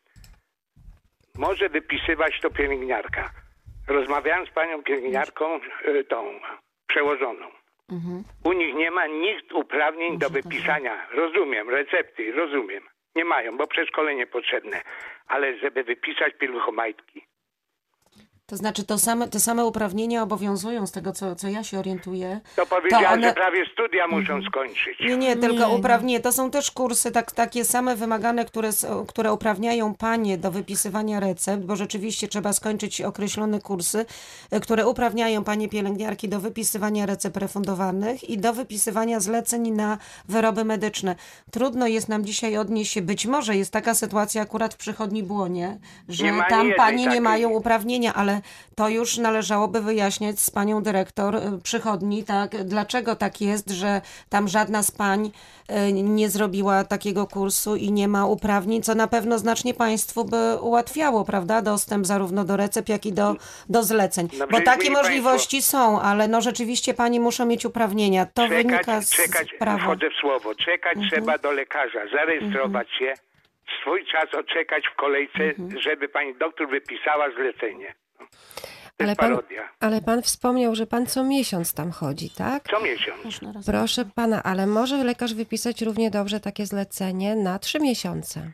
może wypisywać to pielęgniarka. Rozmawiałem z panią pielęgniarką, tą przełożoną. U nich nie ma nikt uprawnień do wypisania. Rozumiem, recepty, rozumiem. Nie mają, bo przeszkolenie potrzebne. Ale żeby wypisać pieluchomajtki. To znaczy te same uprawnienia obowiązują z tego, co ja się orientuję. To powiedziałem, one... że prawie studia muszą skończyć. Nie, tylko uprawnienie. To są też kursy takie same wymagane, które uprawniają panie do wypisywania recept, bo rzeczywiście trzeba skończyć określone kursy, które uprawniają panie pielęgniarki do wypisywania recept refundowanych i do wypisywania zleceń na wyroby medyczne. Trudno jest nam dzisiaj odnieść się, być może jest taka sytuacja akurat w przychodni Błonie, że tam panie nie mają uprawnienia, ale to już należałoby wyjaśniać z panią dyrektor przychodni, tak, dlaczego tak jest, że tam żadna z pań nie zrobiła takiego kursu i nie ma uprawnień, co na pewno znacznie państwu by ułatwiało, prawda, dostęp zarówno do recept, jak i do zleceń. No, bo takie możliwości są, ale no rzeczywiście pani muszą mieć uprawnienia. To wynika z prawa. Wchodzę w słowo. Czekać trzeba do lekarza, zarejestrować się, swój czas odczekać w kolejce, żeby pani doktor wypisała zlecenie. Ale pan wspomniał, że pan co miesiąc tam chodzi, tak? Co miesiąc. Proszę pana, ale może lekarz wypisać równie dobrze takie zlecenie na 3 miesiące?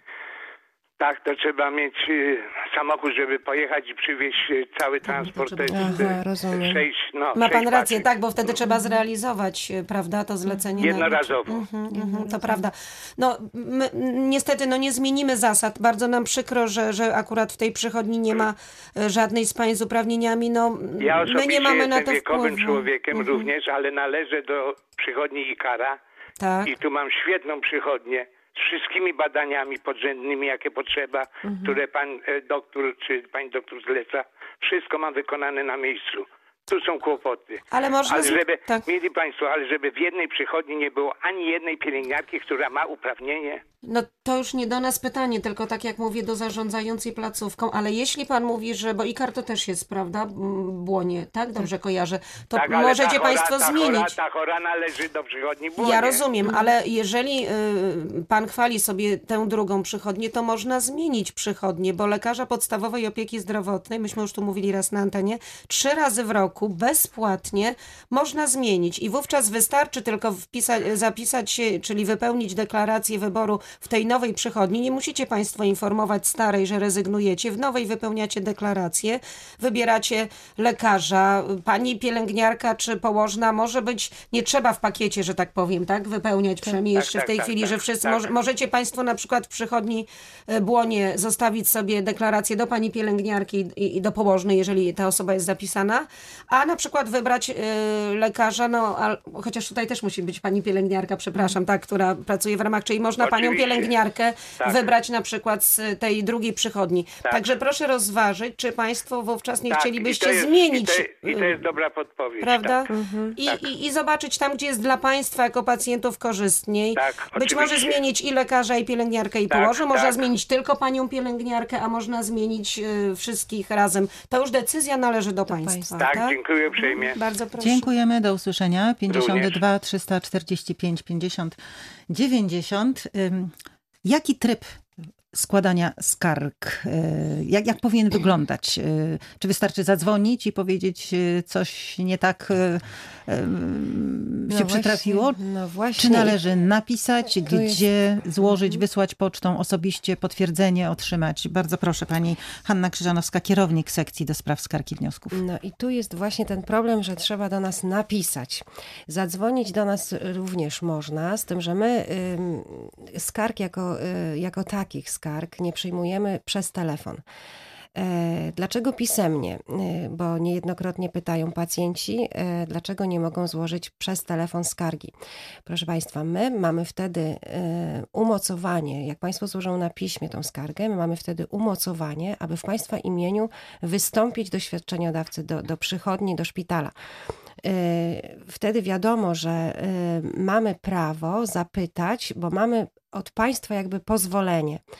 Tak, to trzeba mieć samochód, żeby pojechać i przywieźć cały transport. Rozumiem. Ma pan rację, tak, bo wtedy trzeba zrealizować, prawda, to zlecenie. Jednorazowo. To prawda. No, my, niestety, nie zmienimy zasad. Bardzo nam przykro, że akurat w tej przychodni nie ma żadnej z pań z uprawnieniami. Ja osobiście my nie mamy na to wiekowym wpływu. człowiekiem również, ale należę do przychodni Ikara. Tak. I tu mam świetną przychodnię. Z wszystkimi badaniami podrzędnymi, jakie potrzeba, które pan doktor czy pani doktor zleca. Wszystko mam wykonane na miejscu. Tu są kłopoty. Ale można... Mieli państwo, żeby w jednej przychodni nie było ani jednej pielęgniarki, która ma uprawnienie. No to już nie do nas pytanie, tylko tak jak mówię, do zarządzającej placówką, ale jeśli pan mówi, że, bo IKAR to też jest, prawda, Błonie, tak? Dobrze kojarzę. To tak, możecie państwo zmienić. Ta chora należy do przychodni Błonie. Ja rozumiem, ale jeżeli pan chwali sobie tę drugą przychodnię, to można zmienić przychodnię, bo lekarza podstawowej opieki zdrowotnej, myśmy już tu mówili raz na antenie, 3 razy w roku bezpłatnie można zmienić i wówczas wystarczy tylko zapisać się, czyli wypełnić deklarację wyboru w tej nowej przychodni. Nie musicie państwo informować starej, że rezygnujecie. W nowej wypełniacie deklarację, wybieracie lekarza. Pani pielęgniarka czy położna może być, nie trzeba w pakiecie, że tak powiem, tak? Wypełniać przynajmniej jeszcze w tej chwili, że wszyscy możecie państwo na przykład w przychodni Błonie zostawić sobie deklarację do pani pielęgniarki i do położnej, jeżeli ta osoba jest zapisana, a na przykład wybrać lekarza, chociaż tutaj też musi być pani pielęgniarka, przepraszam, tak, która pracuje w ramach, czyli można panią pielęgniarkę wybrać na przykład z tej drugiej przychodni. Także proszę rozważyć, czy państwo wówczas nie chcielibyście zmienić. I to jest dobra podpowiedź. Prawda? I zobaczyć tam, gdzie jest dla państwa jako pacjentów korzystniej. Być może zmienić i lekarza, i pielęgniarkę, i położę. Można zmienić tylko panią pielęgniarkę, a można zmienić wszystkich razem. To już decyzja należy do państwa. Tak, dziękuję uprzejmie. Bardzo proszę. Dziękujemy, do usłyszenia. 52 345 50 90. Jaki tryb składania skarg, jak powinien wyglądać? Czy wystarczy zadzwonić i powiedzieć, coś nie tak się przytrafiło? No właśnie. Czy należy napisać, gdzie złożyć, wysłać pocztą, osobiście potwierdzenie otrzymać? Bardzo proszę, pani Hanna Krzyżanowska, kierownik sekcji do spraw skarg i wniosków. No i tu jest właśnie ten problem, że trzeba do nas napisać. Zadzwonić do nas również można, z tym, że my skarg jako takich skarg nie przyjmujemy przez telefon. Dlaczego pisemnie? Bo niejednokrotnie pytają pacjenci, dlaczego nie mogą złożyć przez telefon skargi. Proszę państwa, my mamy wtedy umocowanie, jak państwo złożą na piśmie tą skargę, my mamy wtedy umocowanie, aby w państwa imieniu wystąpić do świadczeniodawcy, do przychodni, do szpitala. Wtedy wiadomo, że mamy prawo zapytać, bo mamy od państwa jakby pozwolenie.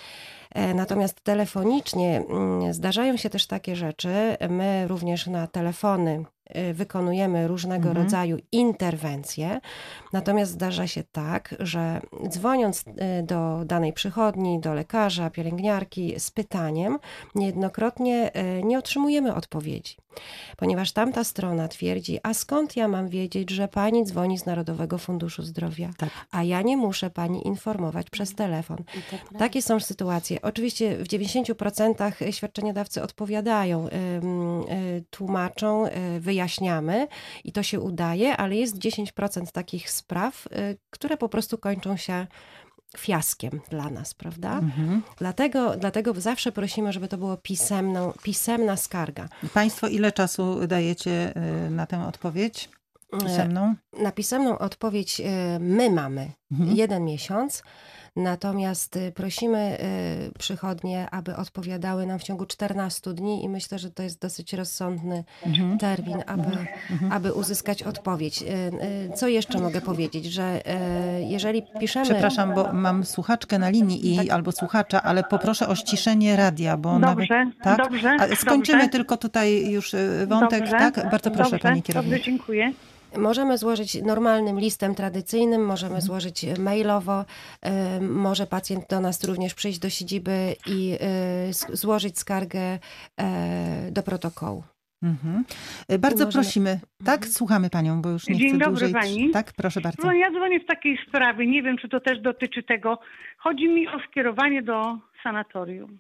Natomiast telefonicznie zdarzają się też takie rzeczy. My również na telefony wykonujemy różnego rodzaju interwencje. Natomiast zdarza się tak, że dzwoniąc do danej przychodni, do lekarza, pielęgniarki z pytaniem, niejednokrotnie nie otrzymujemy odpowiedzi. Ponieważ tamta strona twierdzi, a skąd ja mam wiedzieć, że pani dzwoni z Narodowego Funduszu Zdrowia, a ja nie muszę pani informować przez telefon. Takie są sytuacje. Oczywiście w 90% świadczeniodawcy odpowiadają, tłumaczą, wyjaśniamy i to się udaje, ale jest 10% takich spraw, które po prostu kończą się fiaskiem dla nas, prawda? Dlatego zawsze prosimy, żeby to było pisemna skarga. Państwo ile czasu dajecie na tę odpowiedź pisemną? Na pisemną odpowiedź my mamy 1 miesiąc. Natomiast prosimy przychodnie, aby odpowiadały nam w ciągu 14 dni i myślę, że to jest dosyć rozsądny termin, aby uzyskać odpowiedź. Co jeszcze mogę powiedzieć, że jeżeli piszemy... Przepraszam, bo mam słuchaczkę na linii albo słuchacza, ale poproszę o ściszenie radia, bo Dobrze. Skończymy tylko tutaj już wątek, tak? Bardzo proszę, pani kierownik. Dobrze, dziękuję. Możemy złożyć normalnym listem tradycyjnym, możemy złożyć mailowo, może pacjent do nas również przyjść do siedziby i złożyć skargę do protokołu. Bardzo prosimy. Tak, słuchamy panią, bo już nie chcę dłużej. Dzień dobry pani. Tak, proszę bardzo. No, ja dzwonię w takiej sprawie, nie wiem, czy to też dotyczy tego. Chodzi mi o skierowanie do sanatorium.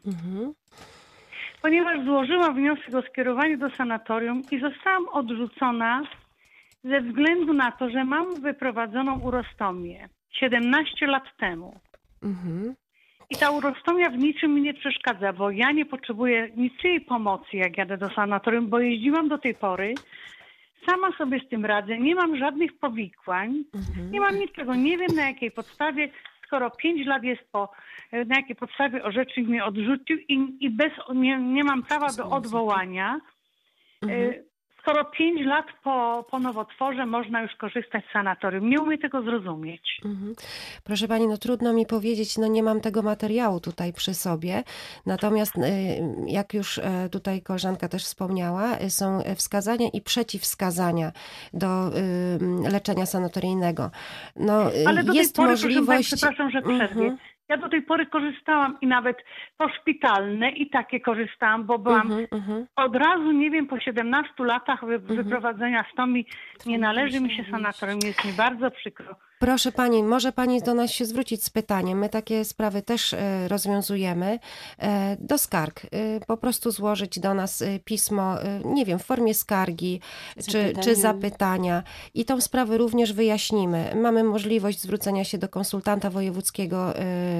Ponieważ złożyłam wniosek o skierowanie do sanatorium i zostałam odrzucona ze względu na to, że mam wyprowadzoną urostomię 17 lat temu. I ta urostomia w niczym mi nie przeszkadza, bo ja nie potrzebuję niczyjej pomocy, jak jadę do sanatorium, bo jeździłam do tej pory. Sama sobie z tym radzę, nie mam żadnych powikłań, nie mam niczego, nie wiem na jakiej podstawie, skoro 5 lat jest na jakiej podstawie orzecznik mnie odrzucił i nie mam prawa do odwołania. Skoro 5 lat po nowotworze można już korzystać z sanatorium. Nie umiem tego zrozumieć. Proszę pani, no trudno mi powiedzieć, no nie mam tego materiału tutaj przy sobie. Natomiast jak już tutaj koleżanka też wspomniała, są wskazania i przeciwwskazania do leczenia sanatoryjnego. No, ale do jest tej pory, możliwość... przepraszam, że przerwie. Ja do tej pory korzystałam i nawet poszpitalne i takie korzystałam, bo byłam od razu, nie wiem, po 17 latach wyprowadzenia stomii nie należy mi się sanatorium. Jest mi bardzo przykro. Proszę pani, może pani do nas się zwrócić z pytaniem. My takie sprawy też rozwiązujemy. Do skarg. Po prostu złożyć do nas pismo, nie wiem, w formie skargi czy zapytania. I tą sprawę również wyjaśnimy. Mamy możliwość zwrócenia się do konsultanta wojewódzkiego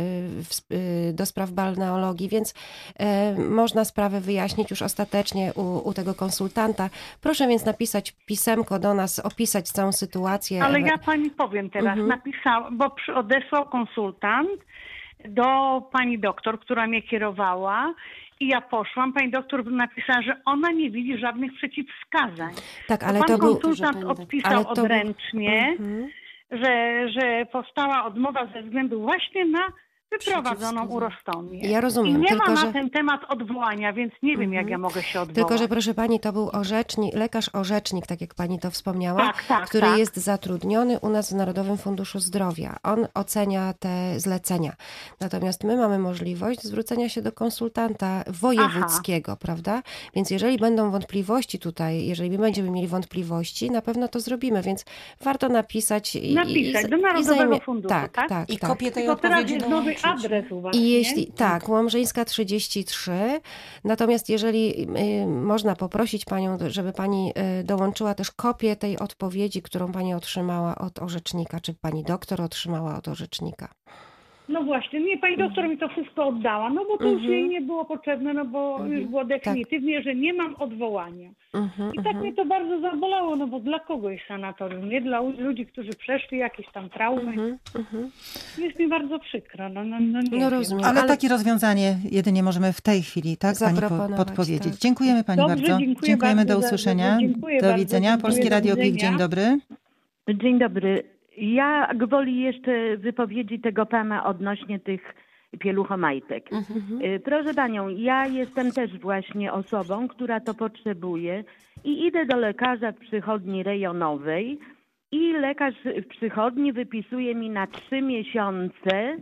do spraw balneologii, więc można sprawę wyjaśnić już ostatecznie u tego konsultanta. Proszę więc napisać pisemko do nas, opisać całą sytuację. Ale ja pani powiem teraz. Napisałam, bo odesłał konsultant do pani doktor, która mnie kierowała i ja poszłam. Pani doktor napisała, że ona nie widzi żadnych przeciwwskazań. Tak, ale pan to był... konsultant odpisał odręcznie, że powstała odmowa ze względu właśnie na wyprowadzoną urostomię. Ja rozumiem. I nie tylko, ma na ten temat odwołania, więc nie wiem, jak ja mogę się odwołać. Tylko, że proszę pani, to był lekarz orzecznik, tak jak pani to wspomniała, który jest zatrudniony u nas w Narodowym Funduszu Zdrowia. On ocenia te zlecenia. Natomiast my mamy możliwość zwrócenia się do konsultanta wojewódzkiego, prawda? Więc jeżeli będą wątpliwości tutaj, jeżeli my będziemy mieli wątpliwości, na pewno to zrobimy, więc warto napisać do Narodowego Funduszu, I kopię tej odpowiedzi adres u was, i jeśli tak, Łomżyńska 33. Natomiast jeżeli można poprosić panią, żeby pani dołączyła też kopię tej odpowiedzi, którą pani otrzymała od orzecznika, czy pani doktor otrzymała od orzecznika. No właśnie, nie, pani doktor mi to wszystko oddała, no bo to już jej nie było potrzebne, no bo już było definitywnie, że nie mam odwołania. I tak mnie to bardzo zabolało, no bo dla kogo jest sanatorium? Nie dla ludzi, którzy przeszli jakieś tam traumy. Jest mi bardzo przykro, nie rozumiem. Ale takie rozwiązanie jedynie możemy w tej chwili, tak, pani podpowiedzieć. Tak. Dziękujemy pani bardzo. Dziękujemy, do usłyszenia. Do widzenia. Polskie Radio PIK, dzień dobry. Dzień dobry. Ja gwoli jeszcze wypowiedzi tego pana odnośnie tych pieluchomajtek. Proszę panią, ja jestem też właśnie osobą, która to potrzebuje i idę do lekarza w przychodni rejonowej i lekarz w przychodni wypisuje mi na 3 miesiące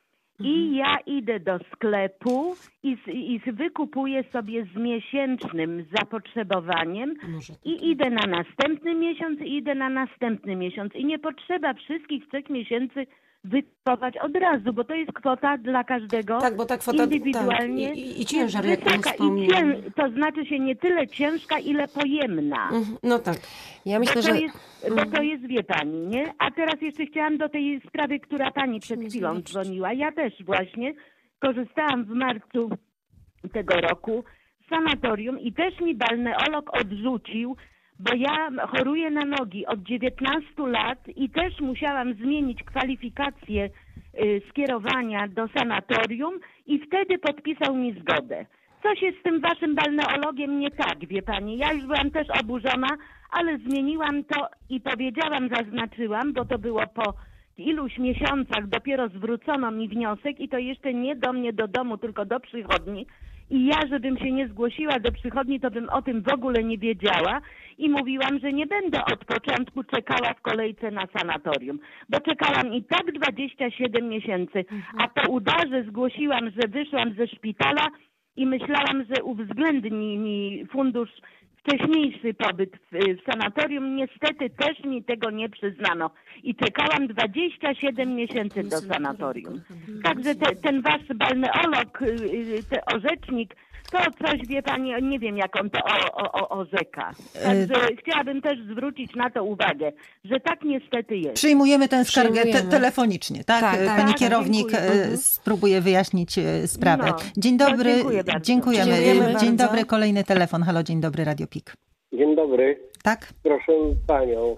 i ja idę do sklepu i wykupuję sobie z miesięcznym zapotrzebowaniem i idę na następny miesiąc i idę na następny miesiąc. I nie potrzeba wszystkich 3 miesięcy wykupować od razu, bo to jest kwota dla każdego tak, bo ta kwota, indywidualnie. Tak, i ciężar, jak pan wspomniał. To znaczy się nie tyle ciężka, ile pojemna. No tak. Ja myślę, że... Bo to jest, wie pani, nie? A teraz jeszcze chciałam do tej sprawy, która pani przed chwilą dzwoniła. Ja też właśnie korzystałam w marcu tego roku z sanatorium i też mi balneolog odrzucił, bo ja choruję na nogi od 19 lat i też musiałam zmienić kwalifikację skierowania do sanatorium i wtedy podpisał mi zgodę. Coś jest z tym waszym balneologiem nie tak, wie pani. Ja już byłam też oburzona, ale zmieniłam to i powiedziałam, zaznaczyłam, bo to było po iluś miesiącach dopiero zwrócono mi wniosek i to jeszcze nie do mnie do domu, tylko do przychodni. I ja, żebym się nie zgłosiła do przychodni, to bym o tym w ogóle nie wiedziała i mówiłam, że nie będę od początku czekała w kolejce na sanatorium, bo czekałam i tak 27 miesięcy, a po udarze zgłosiłam, że wyszłam ze szpitala i myślałam, że uwzględni mi fundusz wcześniejszy pobyt w sanatorium. Niestety też mi tego nie przyznano i czekałam 27 miesięcy do sanatorium. Także ten wasz balneolog, orzecznik, to coś, wie pani, nie wiem jak on to orzeka. Także chciałabym też zwrócić na to uwagę, że tak niestety jest. Przyjmujemy tę skargę telefonicznie, tak? Pani kierownik spróbuje wyjaśnić sprawę. No, Dzień dobry, dziękujemy. Dzień dobry, kolejny telefon. Halo, dzień dobry, Radio PIK. Dzień dobry. Tak? Proszę panią,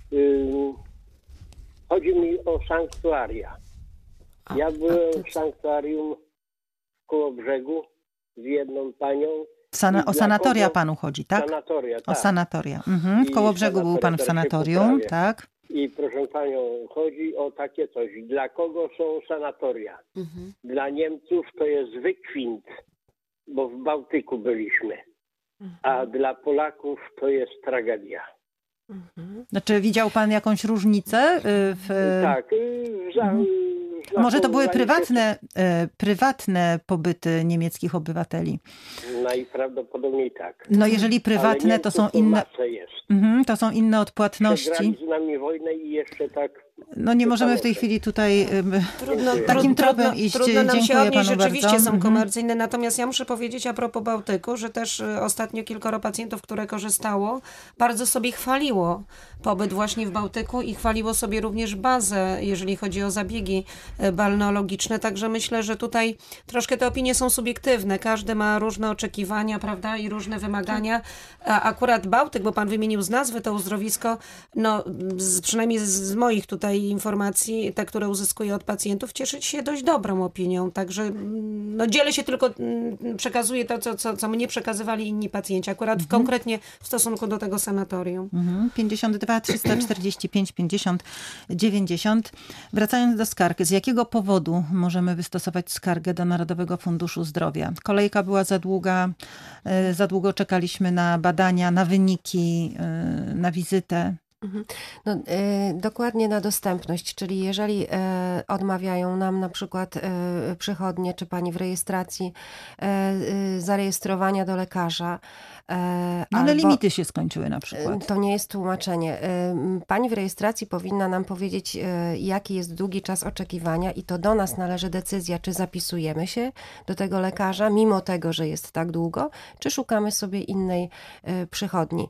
chodzi mi o sanktuaria. Ja byłem w sanktuarium w Kołobrzegu z jedną panią. O sanatoria panu chodzi, tak? Sanatoria, tak. O sanatoria. W Kołobrzegu był pan w sanatorium, tak? I proszę panią, chodzi o takie coś. Dla kogo są sanatoria? Dla Niemców to jest wykwint, bo w Bałtyku byliśmy. A dla Polaków to jest tragedia. Znaczy widział pan jakąś różnicę? Tak. Może to były prywatne pobyty niemieckich obywateli? Najprawdopodobniej tak. No jeżeli prywatne, to są inne. To są inne odpłatności. Przegrali z nami wojnę i jeszcze tak. No nie możemy w tej chwili tutaj takim tropem iść. Trudno nam się odnieść, rzeczywiście bardzo. Są komercyjne. Natomiast ja muszę powiedzieć a propos Bałtyku, że też ostatnio kilkoro pacjentów, które korzystało, bardzo sobie chwaliło pobyt właśnie w Bałtyku i chwaliło sobie również bazę, jeżeli chodzi o zabiegi balneologiczne. Także myślę, że tutaj troszkę te opinie są subiektywne. Każdy ma różne oczekiwania, prawda, i różne wymagania. A akurat Bałtyk, bo pan wymienił z nazwy to uzdrowisko, no przynajmniej z moich tutaj informacji, te, które uzyskuję od pacjentów, cieszyć się dość dobrą opinią. Także no, dzielę się tylko, przekazuję to, co mnie przekazywali inni pacjenci, akurat konkretnie w stosunku do tego sanatorium. 52 345 50 90. Wracając do skarg, z jakiego powodu możemy wystosować skargę do Narodowego Funduszu Zdrowia? Kolejka była za długa, za długo czekaliśmy na badania, na wyniki, na wizytę. No, dokładnie na dostępność, czyli jeżeli odmawiają nam na przykład przychodnie czy pani w rejestracji zarejestrowania do lekarza. Ale limity się skończyły na przykład. To nie jest tłumaczenie. Pani w rejestracji powinna nam powiedzieć, jaki jest długi czas oczekiwania i to do nas należy decyzja, czy zapisujemy się do tego lekarza, mimo tego, że jest tak długo, czy szukamy sobie innej przychodni.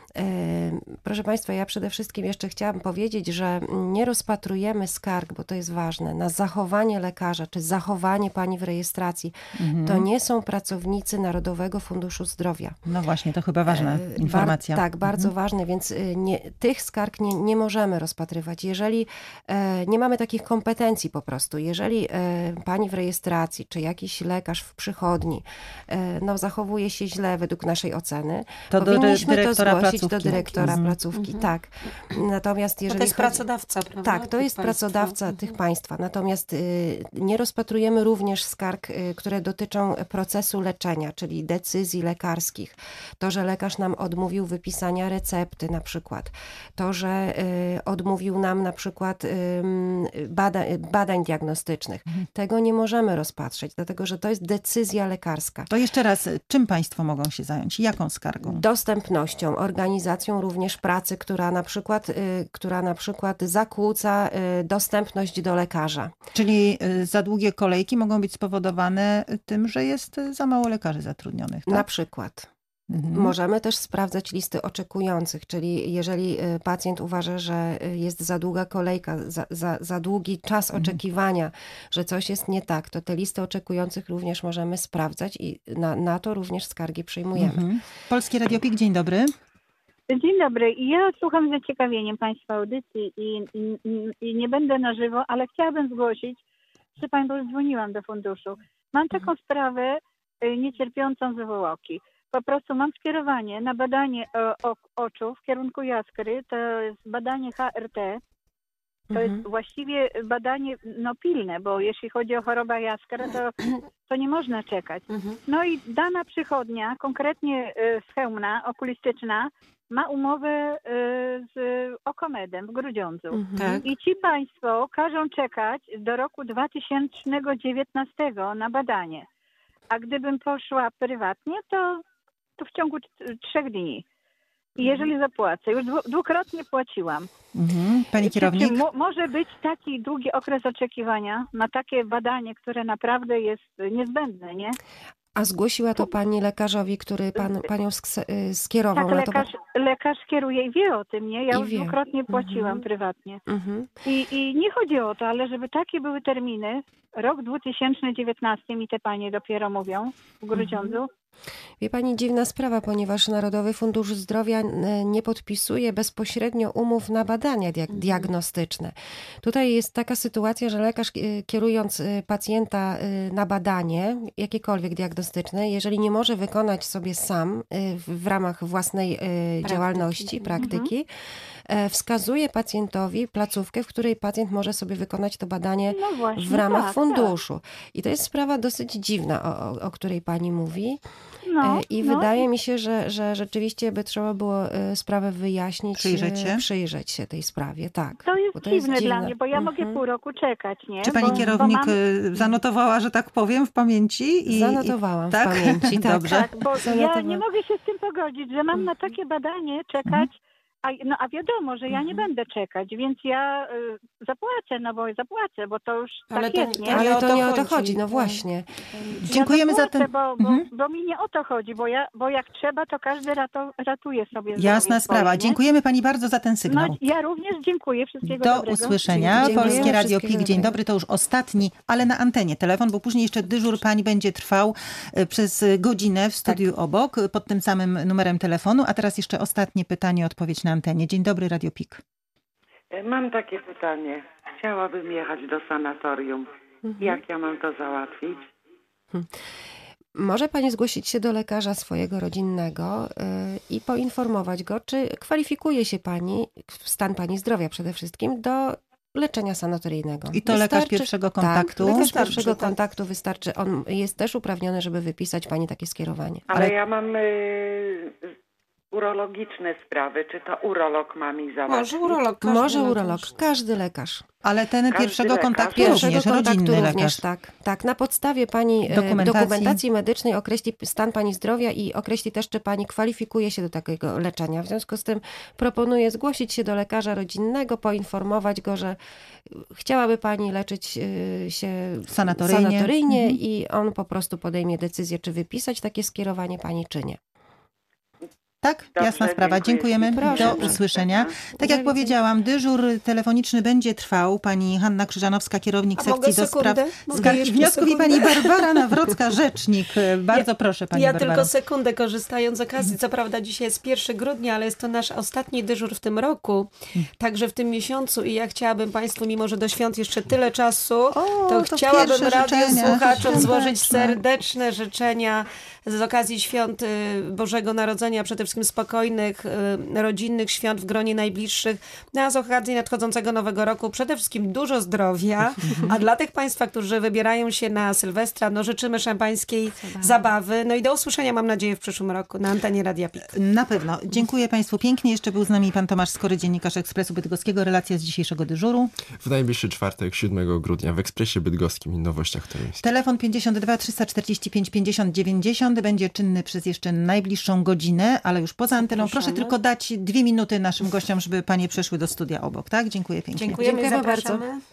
Proszę Państwa, ja przede wszystkim jeszcze chciałam powiedzieć, że nie rozpatrujemy skarg, bo to jest ważne, na zachowanie lekarza, czy zachowanie pani w rejestracji. To nie są pracownicy Narodowego Funduszu Zdrowia. No właśnie, to chyba ważna informacja. Tak, bardzo ważne, więc tych skarg nie możemy rozpatrywać. Jeżeli nie mamy takich kompetencji po prostu, jeżeli pani w rejestracji, czy jakiś lekarz w przychodni zachowuje się źle według naszej oceny, to do dyrektora placówki do dyrektora placówki, tak. Natomiast jeżeli to jest pracodawca, prawda? Tak, to jest pracodawca tych państwa. Natomiast nie rozpatrujemy również skarg, które dotyczą procesu leczenia, czyli decyzji lekarskich. To, że lekarz nam odmówił wypisania recepty na przykład. To, że odmówił nam na przykład badań diagnostycznych. Tego nie możemy rozpatrzeć, dlatego że to jest decyzja lekarska. To jeszcze raz, czym państwo mogą się zająć? Jaką skargą? Dostępnością, organizacją również pracy, która na przykład zakłóca dostępność do lekarza. Czyli za długie kolejki mogą być spowodowane tym, że jest za mało lekarzy zatrudnionych, tak? Na przykład. Możemy też sprawdzać listy oczekujących, czyli jeżeli pacjent uważa, że jest za długa kolejka, za długi czas oczekiwania, że coś jest nie tak, to te listy oczekujących również możemy sprawdzać i na to również skargi przyjmujemy. Polskie Radio PIK, dzień dobry. Dzień dobry. Ja słucham z zaciekawieniem Państwa audycji i nie będę na żywo, ale chciałabym zgłosić, że Państwu dzwoniłam do funduszu. Mam taką sprawę niecierpiącą zwłoki. Po prostu mam skierowanie na badanie oczu w kierunku jaskry. To jest badanie HRT. To jest właściwie badanie pilne, bo jeśli chodzi o chorobę jaskra, to nie można czekać. No i dana przychodnia, konkretnie z Chełmna, okulistyczna, ma umowę z Okomedem w Grudziądzu. I ci państwo każą czekać do roku 2019 na badanie. A gdybym poszła prywatnie, to w ciągu 3 dni. I jeżeli zapłacę, już dwukrotnie płaciłam. Pani kierownik? Czy może być taki długi okres oczekiwania na takie badanie, które naprawdę jest niezbędne, nie? A zgłosiła to pani lekarzowi, który panią skierował tak, na to? Lekarz kieruje i wie o tym, nie? Ja już dwukrotnie płaciłam prywatnie. I nie chodzi o to, ale żeby takie były terminy, rok 2019 mi te panie dopiero mówią w Grudziądzu. Wie pani, dziwna sprawa, ponieważ Narodowy Fundusz Zdrowia nie podpisuje bezpośrednio umów na badania diagnostyczne. Tutaj jest taka sytuacja, że lekarz kierując pacjenta na badanie, jakiekolwiek diagnostyczne, jeżeli nie może wykonać sobie sam w ramach własnej działalności, praktyki, wskazuje pacjentowi placówkę, w której pacjent może sobie wykonać to badanie w ramach funduszu. I to jest sprawa dosyć dziwna, o której pani mówi. Wydaje mi się, że rzeczywiście by trzeba było sprawę wyjaśnić, przyjrzeć się tej sprawie. Tak. To jest dziwne dla mnie, bo ja mogę pół roku czekać, nie? Czy pani kierownik zanotowała, że tak powiem, w pamięci? Zanotowałam w pamięci, tak. Dobrze. Tak, bo ja nie mogę się z tym pogodzić, że mam na takie badanie czekać. A wiadomo, że ja nie będę czekać, więc ja zapłacę, bo to już tak jest, nie? Ale to nie o to chodzi, no właśnie. Dziękujemy za ten... Bo mi nie o to chodzi, bo jak trzeba, to każdy ratuje sobie zdrowie. Jasna sprawa. Nie? Dziękujemy pani bardzo za ten sygnał. No, ja również dziękuję. Wszystkiego dobrego. Do usłyszenia. Polskie Radio PIK, dzień dobry. To już ostatni, ale na antenie telefon, bo później jeszcze dyżur pani będzie trwał przez godzinę w studiu obok, pod tym samym numerem telefonu. A teraz jeszcze ostatnie pytanie, odpowiedź na antenie. Dzień dobry, Radio PIK. Mam takie pytanie. Chciałabym jechać do sanatorium. Jak ja mam to załatwić? Może pani zgłosić się do lekarza swojego rodzinnego i poinformować go, czy kwalifikuje się pani, stan pani zdrowia przede wszystkim, do leczenia sanatoryjnego. I to lekarz pierwszego kontaktu? Tak, lekarz pierwszego kontaktu wystarczy. On jest też uprawniony, żeby wypisać pani takie skierowanie. Ale ja mam urologiczne sprawy. Czy to urolog ma mi załatwić? Może urolog, każdy lekarz. Ale ten pierwszego kontaktu również, rodzinny lekarz. Tak. Na podstawie pani dokumentacji medycznej określi stan pani zdrowia i określi też, czy pani kwalifikuje się do takiego leczenia. W związku z tym proponuję zgłosić się do lekarza rodzinnego, poinformować go, że chciałaby pani leczyć się sanatoryjnie i on po prostu podejmie decyzję, czy wypisać takie skierowanie pani, czy nie. Tak, jasna sprawa. Dziękujemy. Do usłyszenia. Tak jak powiedziałam, dyżur telefoniczny będzie trwał. Pani Hanna Krzyżanowska, kierownik sekcji do spraw skarg i wniosków i pani Barbara Nawrocka, rzecznik. Bardzo proszę, pani Barbaro. Ja tylko sekundę, korzystając z okazji. Co prawda dzisiaj jest 1 grudnia, ale jest to nasz ostatni dyżur w tym roku. Także w tym miesiącu i ja chciałabym państwu, mimo że do świąt jeszcze tyle czasu, to chciałabym radiosłuchaczom złożyć serdeczne życzenia z okazji świąt Bożego Narodzenia, przede wszystkim wszystkim spokojnych, rodzinnych świąt w gronie najbliższych, no a z okazji nadchodzącego Nowego Roku przede wszystkim dużo zdrowia, a dla tych Państwa, którzy wybierają się na Sylwestra, no życzymy szampańskiej zabawy, no i do usłyszenia, mam nadzieję, w przyszłym roku na antenie Radia PIK. Na pewno. Dziękuję Państwu pięknie. Jeszcze był z nami pan Tomasz Skory, dziennikarz Ekspresu Bydgoskiego. Relacja z dzisiejszego dyżuru. W najbliższy czwartek, 7 grudnia w Ekspresie Bydgoskim i Nowościach Toruńskich. Telefon 52 345 50 90 będzie czynny przez jeszcze najbliższą godzinę, ale już poza anteną. Proszę tylko dać 2 minuty naszym gościom, żeby panie przeszły do studia obok, tak? Dziękuję pięknie. Dziękujemy bardzo.